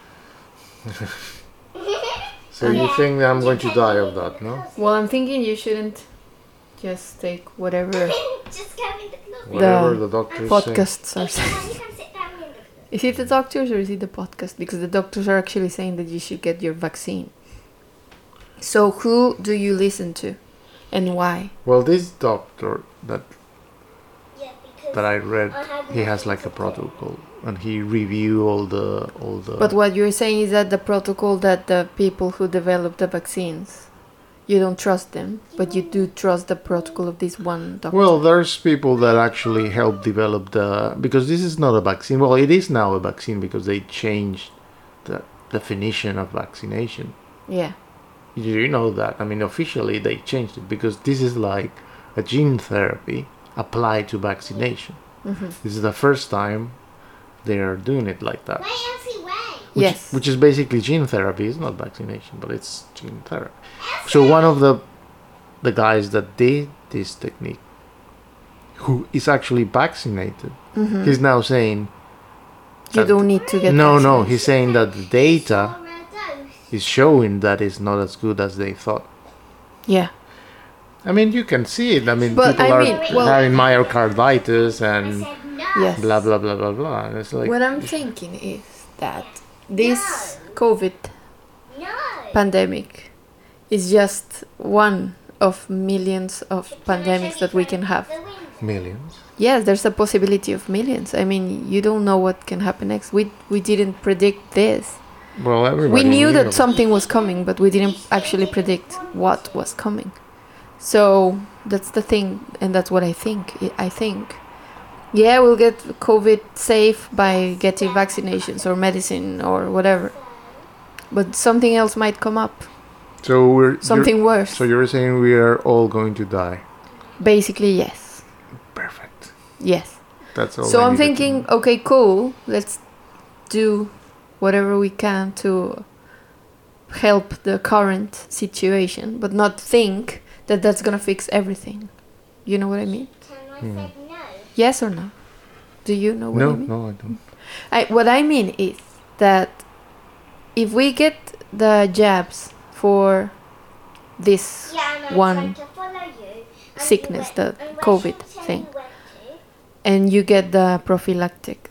Speaker 2: So you think that I'm going to die of that, no?
Speaker 1: Well, I'm thinking you shouldn't just take whatever
Speaker 4: just go in the closet.
Speaker 2: Whatever the doctors say.
Speaker 1: podcasts are saying.
Speaker 4: You can sit down in the closet.
Speaker 1: Is it the doctors or is it the podcast? Because the doctors are actually saying that you should get your vaccine. So who do you listen to, and why?
Speaker 2: Well, this doctor that
Speaker 4: Yeah, because
Speaker 2: I read,
Speaker 4: I have
Speaker 2: he has like a protocol, and he review all the.
Speaker 1: But what you're saying is that the protocol that the people who develop the vaccines, you don't trust them, but you do trust the protocol of this one doctor.
Speaker 2: Well, there's people that actually help develop because this is not a vaccine. Well, it is now a vaccine because they changed the definition of vaccination.
Speaker 1: Yeah.
Speaker 2: You know that? I mean, officially they changed it because this is like a gene therapy applied to vaccination.
Speaker 1: Mm-hmm.
Speaker 2: This is the first time they are doing it like that.
Speaker 4: wait, Elsie, wait.
Speaker 1: Yes.
Speaker 2: Which is basically gene therapy. It's not vaccination, but it's gene therapy. So one of the guys that did this technique, who is actually vaccinated,
Speaker 1: Mm-hmm.
Speaker 2: he's now saying
Speaker 1: You don't need to get
Speaker 2: no,
Speaker 1: vaccinated.
Speaker 2: he's saying that the data
Speaker 4: For a dose.
Speaker 2: is showing that it's not as good as they thought.
Speaker 1: Yeah.
Speaker 2: I mean, you can see it. I mean,
Speaker 1: But
Speaker 2: people
Speaker 1: I
Speaker 2: are
Speaker 1: mean, well-
Speaker 2: having myocarditis
Speaker 4: I
Speaker 2: and
Speaker 4: said no.
Speaker 1: Yes.
Speaker 2: blah blah blah blah blah. And it's like
Speaker 1: What I'm thinking is that this COVID
Speaker 4: No.
Speaker 1: pandemic is just one of millions of pandemics that we can have.
Speaker 4: The window.
Speaker 2: millions.
Speaker 1: Yes, there's a possibility of millions. I mean, you don't know what can happen next. We didn't predict this.
Speaker 2: Well, everybody
Speaker 1: We knew that
Speaker 2: it.
Speaker 1: something was coming, but we didn't actually predict what was coming. So that's the thing, and that's what I think. I think, yeah, we'll get COVID safe by getting vaccinations or medicine or whatever, but something else might come up,
Speaker 2: So
Speaker 1: something worse.
Speaker 2: So you're saying we are all going to die?
Speaker 1: Basically, yes,
Speaker 2: Perfect.
Speaker 1: yes.
Speaker 2: That's all.
Speaker 1: So
Speaker 2: I
Speaker 1: I'm
Speaker 2: needed to
Speaker 1: thinking,
Speaker 2: know.
Speaker 1: okay, cool. Let's do whatever we can to help the current situation, but not think that that's gonna fix everything. You know what I mean?
Speaker 4: Can I said no?
Speaker 1: Yes or no? Do you know what I mean?
Speaker 2: No, I don't.
Speaker 1: What I mean is that if we get the jabs for this one sickness, the COVID thing, and you get the prophylactic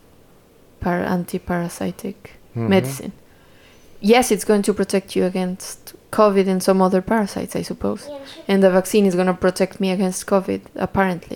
Speaker 1: anti-parasitic medicine, yes, it's going to protect you against COVID and some other parasites, I suppose. And the vaccine is going to protect me against COVID, apparently.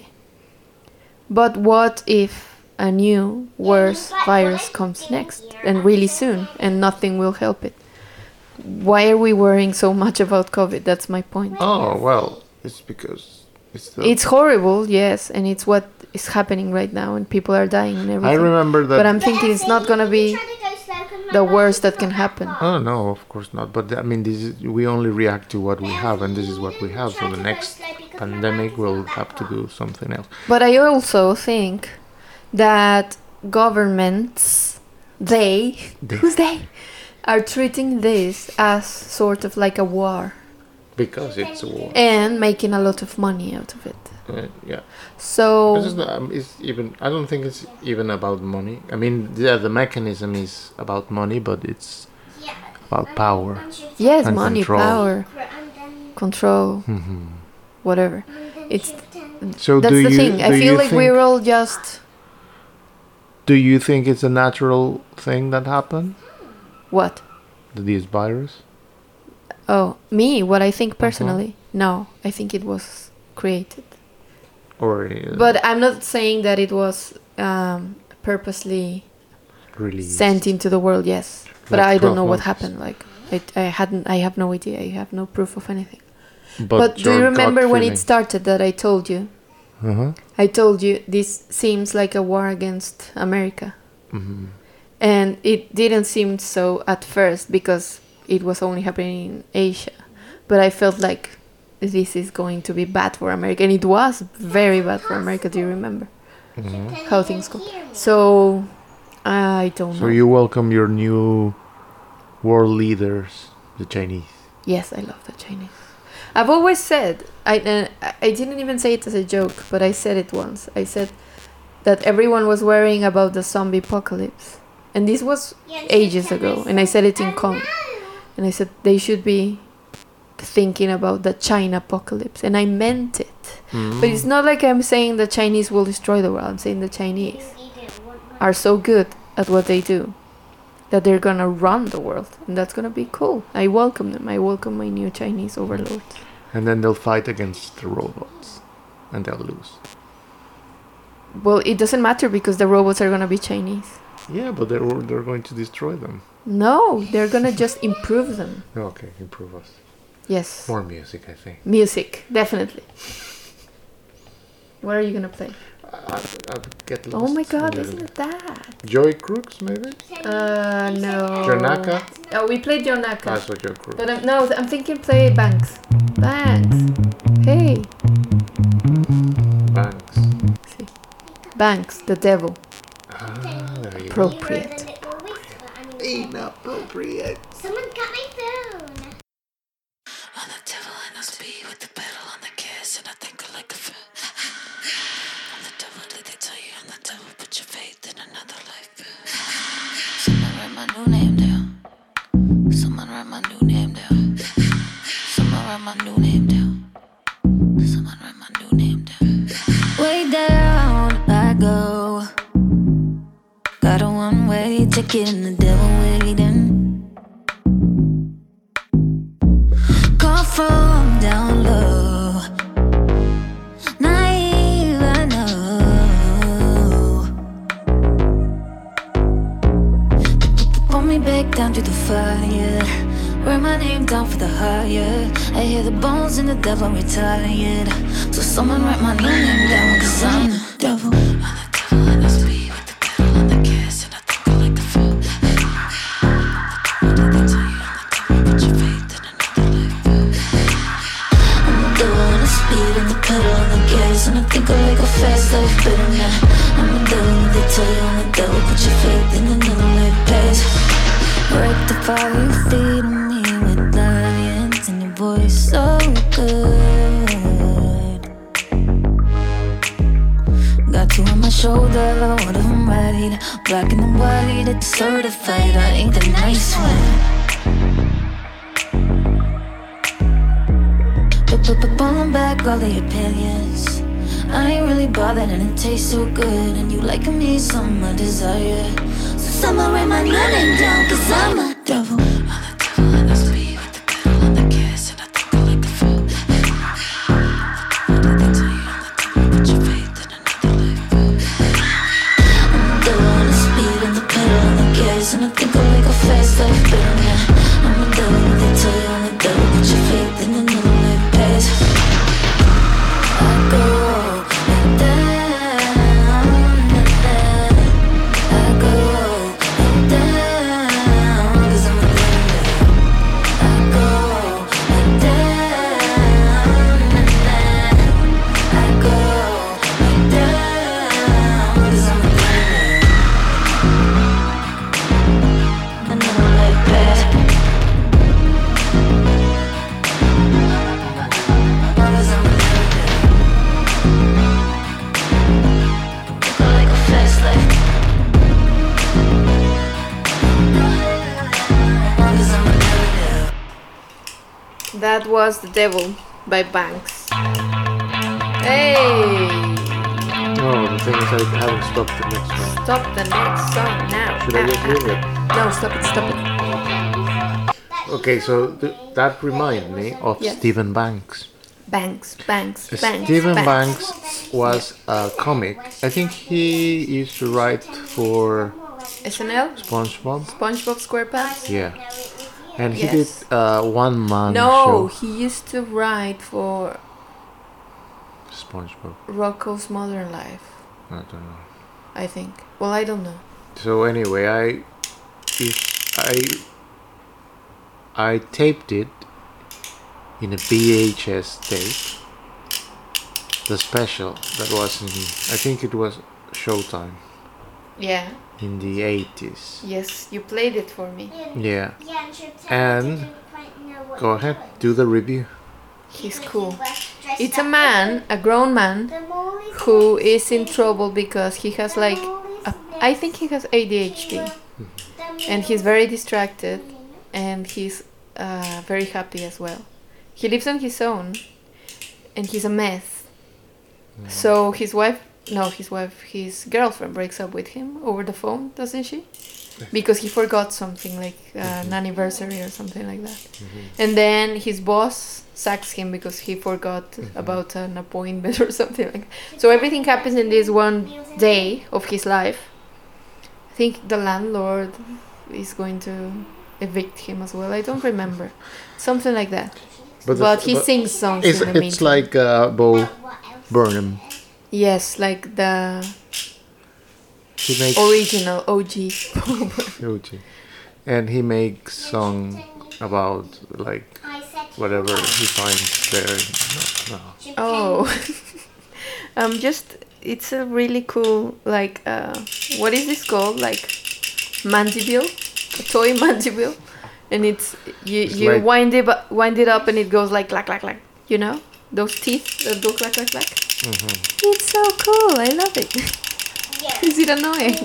Speaker 1: But what if a new, worse virus comes next, and really soon, and nothing will help it? Why are we worrying so much about COVID? That's my point.
Speaker 2: Oh, well, it's because
Speaker 1: it's horrible, yes, and it's what is happening right now, and people are dying and everything.
Speaker 2: I remember that.
Speaker 1: But I'm thinking it's not going to be the worst that can happen.
Speaker 2: Oh, no, of course not. But I mean, we only react to what we have, and this is what we have. So the next pandemic will have to do something else.
Speaker 1: But I also think that governments, who's they, are treating this as sort of like a war.
Speaker 2: Because it's a war.
Speaker 1: And making a lot of money out of it.
Speaker 2: Yeah.
Speaker 1: So
Speaker 2: I don't think it's even about money. I mean, the mechanism is about money, but it's about power.
Speaker 1: Yes,
Speaker 2: and
Speaker 1: money,
Speaker 2: control.
Speaker 1: power, control, whatever.
Speaker 2: So
Speaker 1: that's the thing. I feel like we're all just.
Speaker 2: Do you think it's a natural thing that happened?
Speaker 1: What?
Speaker 2: This virus?
Speaker 1: Oh, me? What I think personally? No, I think it was created. But I'm not saying that it was purposely sent into the world. Yes, but I don't know what happened. Like I have no idea. I have no proof of anything. But do you remember when it started that I told you? I told you this seems like a war against America, and it didn't seem so at first because it was only happening in Asia. But I felt like this is going to be bad for America, and it was very bad for America. Do you remember how things go? So I don't know.
Speaker 2: So you welcome your new world leaders, the Chinese.
Speaker 1: Yes, I love the Chinese. I've always said, I didn't even say it as a joke, but I said it once. I said that everyone was worrying about the zombie apocalypse, and this was ages ago, and I said it in Com, and I said they should be thinking about the China apocalypse, and I meant it. But it's not like I'm saying the Chinese will destroy the world. I'm saying the Chinese are so good at what they do that they're gonna run the world, and that's gonna be cool. I welcome them. I welcome my new Chinese overlords.
Speaker 2: And then they'll fight against the robots, and they'll lose.
Speaker 1: Well, it doesn't matter because the robots are gonna be Chinese.
Speaker 2: Yeah, but they're going to destroy them.
Speaker 1: No, they're gonna just improve them.
Speaker 2: Okay, improve us.
Speaker 1: Yes.
Speaker 2: More music, I think.
Speaker 1: Music, definitely. What are you gonna play?
Speaker 2: I'll get lost.
Speaker 1: Oh my god, isn't it that?
Speaker 2: Joy Crooks, maybe?
Speaker 1: No.
Speaker 2: Jonaka?
Speaker 1: Oh, we played Jonaka.
Speaker 2: That's what Joy Crooks.
Speaker 1: But I'm thinking play Banks. Banks. Hey.
Speaker 2: Banks.
Speaker 1: See. Banks, the devil.
Speaker 2: There you go.
Speaker 1: Appropriate.
Speaker 2: Inappropriate.
Speaker 4: Someone got my phone.
Speaker 5: On the devil and I speed with the pedal on the gas, and I think I like a I'm the devil, did they tell you I'm the devil? Put your faith in another life. Someone write my new name down. Someone write my new name down. Someone write my new name down. Someone write my new name down. Way down I go. Got a one-way ticket and the devil waiting. Call from down low. Naive, I know. Pull me back down to the fire. Write my name down for the higher. I hear the bones and the devil retired. So someone write my new name down, cause I'm the devil. I'm the devil and I speed with the pedal on the gas, and I think I like the feel. I'm the devil, did they tell you I'm the devil? Put your faith in another life. I'm the devil and I speed and the pedal on the gas, and I think I like a fast life better now. I'm the devil, did they tell you I'm the devil? Put your faith in another life pass. Rectify, you feeding me with lions, and your voice so good. Got two on my shoulder, what if I'm right? Black and white, it's certified, I ain't the nice one. But pulling back all the opinions, I ain't really bothered and it tastes so good. And you like me, some I desire. So somewhere in my running down, cause I'm a devil. I'm the devil in the speed with the pedal on the gas, and I think I like the fool. I did tell you on the top, put your faith in another life. I'm the devil in the speed and the pedal on the gas, and I think I like a fast life better now. I'm the devil, what they tell you on the devil, put your faith in another life pass. I go
Speaker 1: That was The Devil by Banks. Hey!
Speaker 2: No, the thing is I haven't stopped the next one.
Speaker 1: Stop the next song now.
Speaker 2: Should I just leave it?
Speaker 1: No, stop it.
Speaker 2: Okay, so that reminded me of
Speaker 1: Yes.
Speaker 2: Stephen Banks.
Speaker 1: Banks.
Speaker 2: Stephen Banks was a comic. I think he used to write for
Speaker 1: SNL?
Speaker 2: SpongeBob.
Speaker 1: SpongeBob SquarePants?
Speaker 2: Yeah. And he
Speaker 1: Yes.
Speaker 2: did one man
Speaker 1: No,
Speaker 2: show.
Speaker 1: he used to write for
Speaker 2: SpongeBob.
Speaker 1: Rocko's Modern Life,
Speaker 2: I don't know.
Speaker 1: I think. Well, I don't know.
Speaker 2: So anyway, I taped it in a VHS tape. The special that was in, I think it was Showtime
Speaker 1: Yeah.
Speaker 2: in the 80s.
Speaker 1: Yes, you played it for me.
Speaker 2: Yeah.
Speaker 4: I'm sure
Speaker 2: And go ahead, do the review.
Speaker 1: He's cool. It's a man, a grown man, who is in trouble because he has like, I think he has ADHD. And he's very distracted, and he's very happy as well. He lives on his own, and he's a mess. So his girlfriend breaks up with him over the phone, doesn't she? Because he forgot something, like an anniversary or something like that. And then his boss sacks him because he forgot about an appointment or something like that. So everything happens in this one day of his life. I think the landlord is going to evict him as well. I don't remember. Something like that. But he sings songs in the meantime.
Speaker 2: It's like Bo Burnham.
Speaker 1: Yes, like the
Speaker 2: He makes
Speaker 1: original OG.
Speaker 2: OG. And he makes song about like whatever he finds there. No.
Speaker 1: Oh. It's a really cool, like, what is this called? Like, mandibule? A toy mandibule? And it's, you
Speaker 2: like-
Speaker 1: wind it up and it goes like, clack, clack, clack. You know? Those teeth that go clack, clack, clack. It's so cool. I love it. Is it annoying?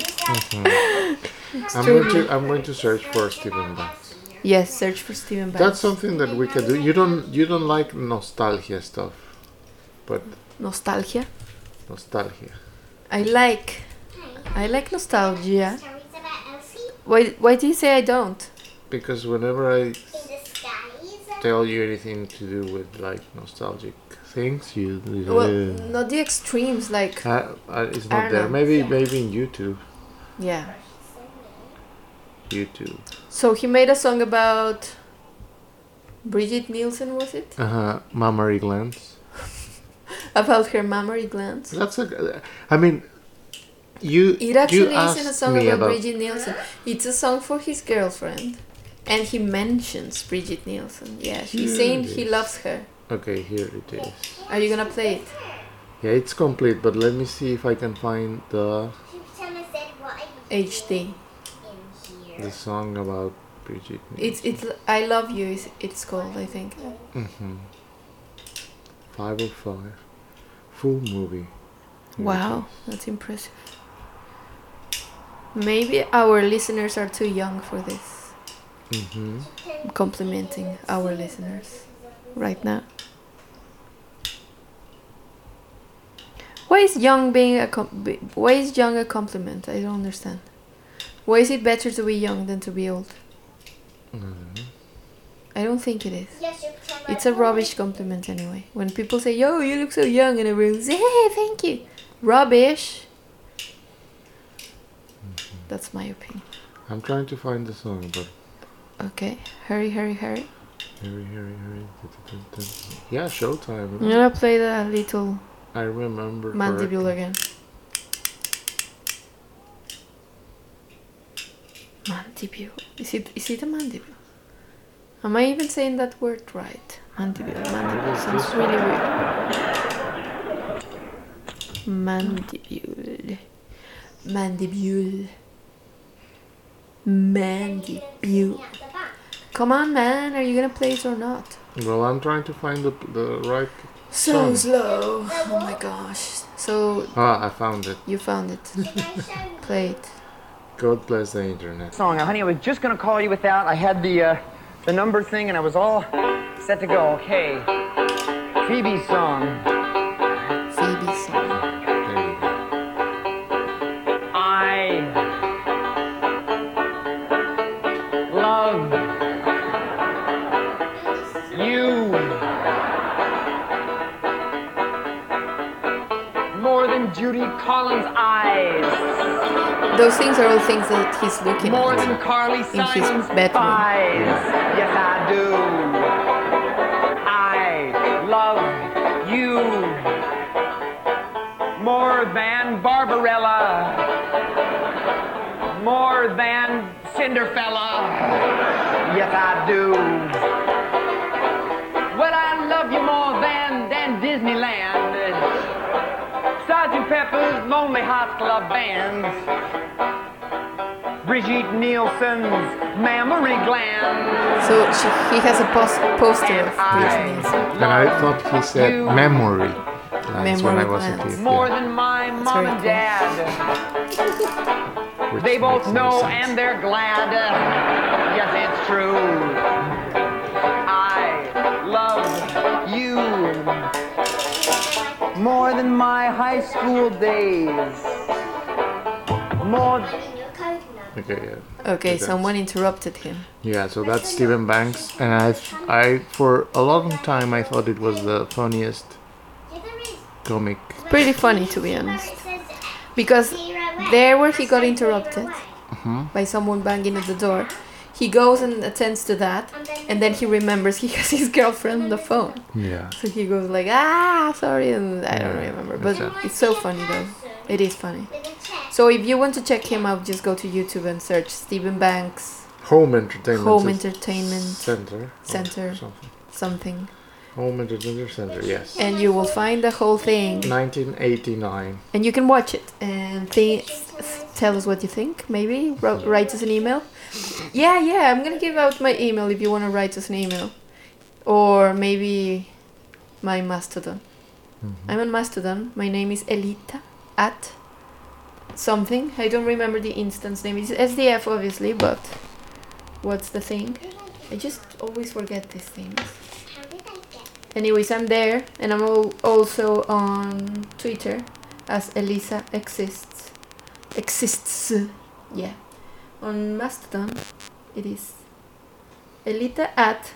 Speaker 2: I'm going to search for Stephen Banks.
Speaker 1: Yes, search for Stephen Banks.
Speaker 2: That's something that we can do. You don't like nostalgia stuff, but
Speaker 1: Nostalgia.
Speaker 2: nostalgia.
Speaker 1: I like nostalgia. Why do you say I don't?
Speaker 2: Because whenever I tell you anything to do with like nostalgic things, you
Speaker 1: Well, not the extremes, like,
Speaker 2: it's
Speaker 1: I
Speaker 2: not
Speaker 1: don't
Speaker 2: there.
Speaker 1: know.
Speaker 2: Maybe in YouTube.
Speaker 1: yeah.
Speaker 2: YouTube.
Speaker 1: So he made a song about Bridget Nielsen, was it?
Speaker 2: Mammary glands.
Speaker 1: About her mammary glands.
Speaker 2: That's a. I mean, you.
Speaker 1: It actually
Speaker 2: you
Speaker 1: isn't a
Speaker 2: asked
Speaker 1: song
Speaker 2: me
Speaker 1: about Bridget Nielsen. It's a song for his girlfriend. And he mentions Bridget Nielsen. Yeah, he's saying he loves her.
Speaker 2: Okay, here it is.
Speaker 1: Are you gonna play it?
Speaker 2: Yeah, it's complete, but let me see if I can find the
Speaker 1: HD.
Speaker 2: song about Bridget Nielsen.
Speaker 1: It's I Love You, it's called, I think.
Speaker 2: 505. Full movie.
Speaker 1: Wow, that's impressive. Maybe our listeners are too young for this.
Speaker 2: Mm-hmm.
Speaker 1: Complimenting our listeners right now. Why is young why is young a compliment? I don't understand. Why is it better to be young than to be old?
Speaker 2: Mm-hmm.
Speaker 1: I don't think it is. It's a rubbish compliment anyway. When people say, "Yo, you look so young," and everyone says, "Hey, thank you." Rubbish.
Speaker 2: Mm-hmm.
Speaker 1: That's my opinion.
Speaker 2: I'm trying to find the song, but
Speaker 1: Okay, hurry.
Speaker 2: hurry. Yeah, Showtime.
Speaker 1: I'm gonna play the little
Speaker 2: I remember.
Speaker 1: mandibule again. Mandibule. Is it a mandibule? Am I even saying that word right? Mandibule. Sounds really weird. Mandibule. Come on, man. Are you gonna play it or not?
Speaker 2: Well, I'm trying to find the right
Speaker 1: So
Speaker 2: song.
Speaker 1: slow. Oh my gosh. So
Speaker 2: I found it.
Speaker 1: you found it. Play it.
Speaker 2: God bless the internet.
Speaker 7: Song. Now, honey, I was just gonna call you with that. I had the number thing, and I was all set to go. Okay, Phoebe's song.
Speaker 1: Phoebe's song.
Speaker 2: There you go.
Speaker 7: I love you more than Judy Collins' eyes.
Speaker 1: Those things are all things that he's looking
Speaker 7: More
Speaker 1: at.
Speaker 7: than Carly
Speaker 1: his
Speaker 7: Simon's
Speaker 1: bedroom.
Speaker 7: thighs. Yes, I do. I love you more than Barbarella. More than Cinderfella. Yes, I do. Well, I love you more than Disneyland. Sgt. Pepper's Lonely Hearts Club Band. Brigitte Nielsen's mammary gland.
Speaker 1: So he has a poster of Brigitte Nielsen.
Speaker 2: And I thought he said memory glands when I was a
Speaker 1: glands.
Speaker 2: kid.
Speaker 7: More
Speaker 2: Yeah.
Speaker 7: than my
Speaker 1: That's
Speaker 7: mom
Speaker 1: very
Speaker 7: and
Speaker 1: cool.
Speaker 7: dad.
Speaker 2: Which
Speaker 7: They both
Speaker 2: makes no
Speaker 7: know
Speaker 2: sense.
Speaker 7: and they're glad. Yes, it's true. I love you more than my high school days. More.
Speaker 2: Okay, yeah.
Speaker 1: Okay,
Speaker 2: That's-
Speaker 1: someone interrupted him.
Speaker 2: Yeah, so that's Stephen Banks, and I for a long time I thought it was the funniest comic.
Speaker 1: Pretty funny, to be honest. Because there where he got interrupted by someone banging at the door, he goes and attends to that, and then he remembers he has his girlfriend on the phone.
Speaker 2: Yeah.
Speaker 1: So he goes like, sorry, and I don't remember. But
Speaker 2: that's it.
Speaker 1: it's so funny though. It is funny. So if you want to check him out, just go to YouTube and search Stephen Banks
Speaker 2: Home Entertainment
Speaker 1: Home Entertainment
Speaker 2: Center.
Speaker 1: Center.
Speaker 2: Or something.
Speaker 1: something.
Speaker 2: Home Entertainment Center, yes.
Speaker 1: And you will find the whole thing.
Speaker 2: 1989.
Speaker 1: And you can watch it and tell us what you think. Maybe write us an email. Yeah. I'm gonna give out my email if you want to write us an email, or maybe my Mastodon. I'm on Mastodon. My name is Elita at something. I don't remember the instance name. It's SDF obviously, but what's the thing? I just always forget these things. Anyways, I'm there, and I'm also on Twitter as Elisa Exists. Yeah. On Mastodon, it is Elita at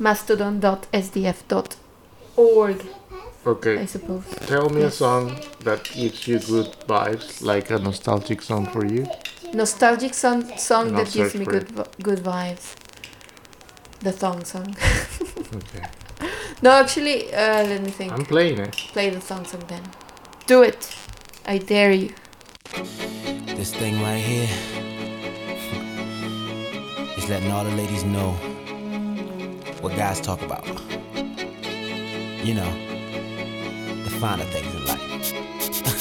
Speaker 1: mastodon.sdf.org, I
Speaker 2: Okay,
Speaker 1: suppose.
Speaker 2: tell me a
Speaker 1: Yes.
Speaker 2: song that gives you good vibes, like a nostalgic song for you.
Speaker 1: Nostalgic song
Speaker 2: I'll
Speaker 1: that gives
Speaker 2: search
Speaker 1: me
Speaker 2: for
Speaker 1: good vibes. The thong song.
Speaker 2: Okay.
Speaker 1: No, actually, let me think.
Speaker 2: I'm playing it.
Speaker 1: Play the thong song then. Do it. I dare you.
Speaker 8: This thing right here is letting all the ladies know what guys talk about. You know, the finer things in life.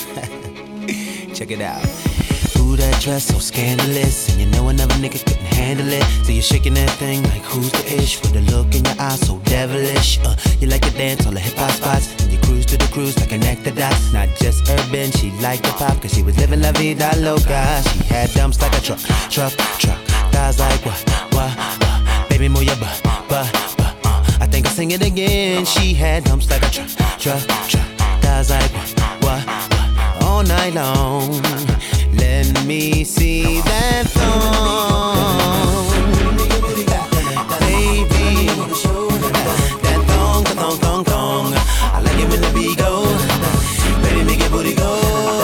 Speaker 8: Check it out. Ooh, that dress so scandalous, and you know another nigga couldn't handle handle it. So you're shaking that thing like who's the ish? With a look in your eyes so devilish. You like to dance all the hip hop spots, and you cruise to the cruise like connect the dots. Not just urban, she liked the pop, cause she was living la vida loca. She had dumps like a truck. Thighs like what? Baby, move your butt. I think I'll sing it again. She had dumps like a truck. Thighs like what? All night long. Let me see that thong, baby. That thong. I like it when the beat go. Baby, make your booty go.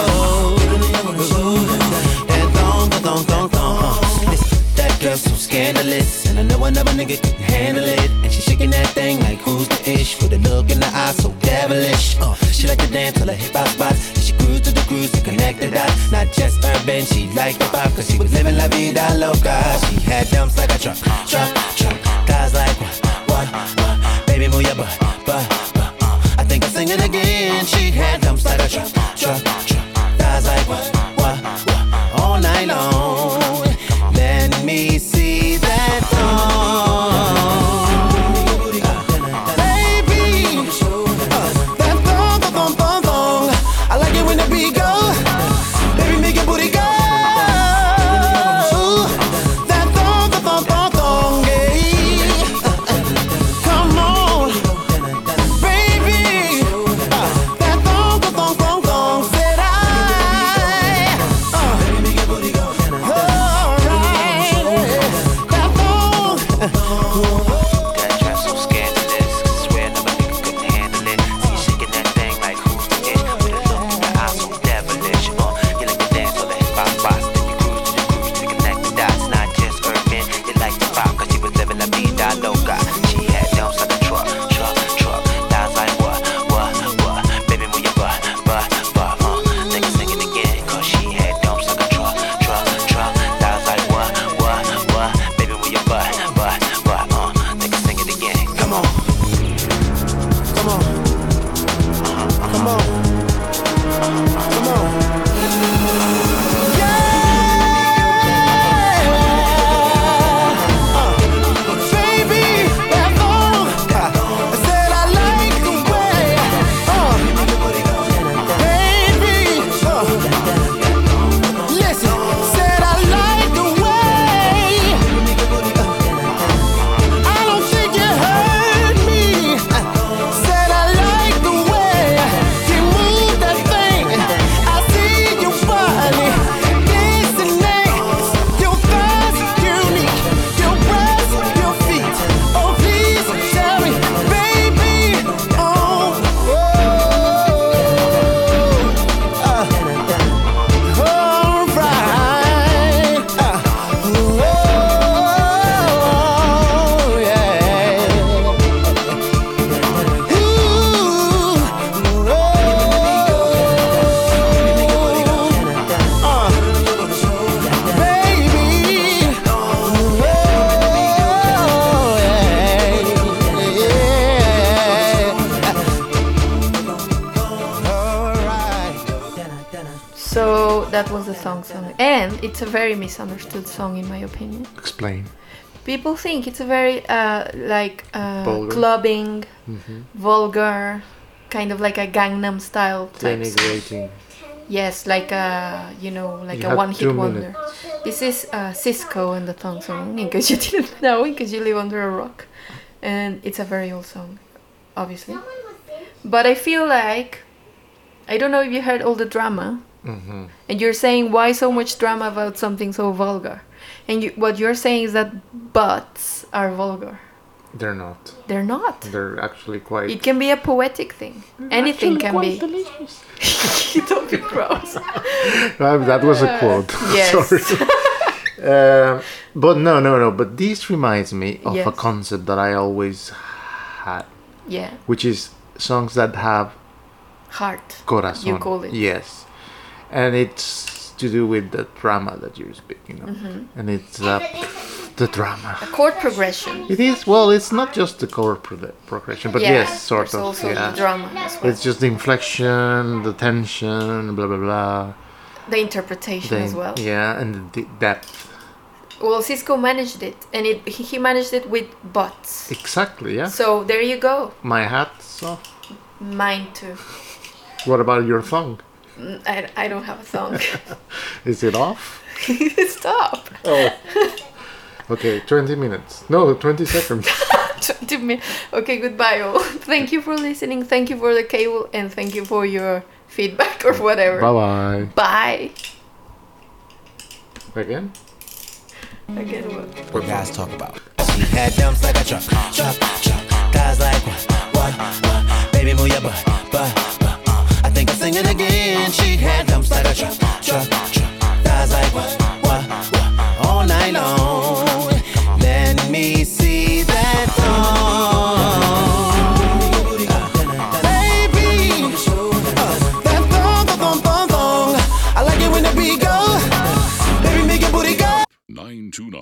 Speaker 8: That thong. Listen, that girl's so scandalous, and I know another nigga couldn't handle it. And she shaking that thing like who's the ish? With a look in the eye so devilish. She like to dance till her hip hop spots. And she cruise to the cruise and connect the dots. Not just urban, she liked the pop, cause she was living la vida loca. She had dumps like a truck. Guys like what? Baby, move your butt. I think I'll sing it again. She had dumps like a truck. Guys like what? All night long. Let me see that thong. Baby, that thong. I like it when the beat go. Baby, make your booty go. That thong, yeah. Come on, baby. That thong, said I. Baby, make your booty go. Alright, that thong. That dress so scandalous, swear another nigga couldn't handle it. See you shaking that thing like who's the it? With a look in your eyes so devilish. You like to dance all the hip hop spots, then you cruise to the cruise to connect the dots. Not just urban, you like the pop, cause you was living la vida loca. She had dumps like a truck. Thighs like what? Baby, move your butt. They can sing it again, cause she had dumps like a truck. Thighs like what? Baby, move your butt. They can sing it again. Come on. Baby, that thong. I said I like the way. Baby, listen. Said I like the way. I don't think you heard me. Said I like the way you move that thing. I see your body, listening. Your thighs unique, your breasts, your feet. Oh, please tell me, baby.
Speaker 1: So that was the song, and it's a very misunderstood song in my opinion.
Speaker 2: Explain.
Speaker 1: People think it's a very
Speaker 2: Vulgar.
Speaker 1: clubbing, vulgar, kind of like a Gangnam Style type song.
Speaker 2: Denigrating.
Speaker 1: Yes, like a
Speaker 2: You
Speaker 1: a
Speaker 2: had
Speaker 1: one-hit
Speaker 2: 2
Speaker 1: wonder.
Speaker 2: minutes.
Speaker 1: This is Cisco and the Thong Song, in case you didn't know, in case you live under a rock. And it's a very old song, obviously. But I feel like, I don't know if you heard all the drama, and you're saying, why so much drama about something so vulgar? And what you're saying is that butts are vulgar.
Speaker 2: They're not.
Speaker 1: They're not.
Speaker 2: They're actually quite.
Speaker 1: It can be a poetic thing. Anything can be.
Speaker 2: delicious.
Speaker 1: Don't be gross.
Speaker 2: That was a quote.
Speaker 1: Yes.
Speaker 2: Sorry. But no. But this reminds me of a
Speaker 1: Yes.
Speaker 2: concept that I always had,
Speaker 1: Yeah.
Speaker 2: which is songs that have
Speaker 1: Heart.
Speaker 2: corazón.
Speaker 1: You call it.
Speaker 2: Yes. And it's to do with the drama that you're speaking of. And it's the drama.
Speaker 1: A chord progression.
Speaker 2: It is, well, it's not just the chord progression, but yes, sort
Speaker 1: there's
Speaker 2: of.
Speaker 1: also
Speaker 2: Yeah.
Speaker 1: the drama as well.
Speaker 2: It's just the inflection, the tension, blah, blah, blah.
Speaker 1: The interpretation as well.
Speaker 2: Yeah, and the depth.
Speaker 1: Well, Cisco managed it, and he managed it with bots.
Speaker 2: Exactly, yeah.
Speaker 1: So there you go.
Speaker 2: My hat's off.
Speaker 1: Mine too.
Speaker 2: What about your thong?
Speaker 1: I don't have a thong.
Speaker 2: Is it off?
Speaker 1: Stop.
Speaker 2: Oh. Okay, 20 minutes. No, 20 seconds.
Speaker 1: 20 minutes. Okay, goodbye all. Thank you for listening. Thank you for the cable, and thank you for your feedback or whatever.
Speaker 2: Bye-bye.
Speaker 1: Bye.
Speaker 2: Again?
Speaker 1: Again what?
Speaker 8: What guys talk about. She had dumps like a truck. Guys like what? Baby, move your butt. I think I'm singing again. She had dumps like a truck. Guys like what? All night long. Let me see that thong. Baby, that thong. I like it when the beat goes. Baby, make your booty go.
Speaker 9: 929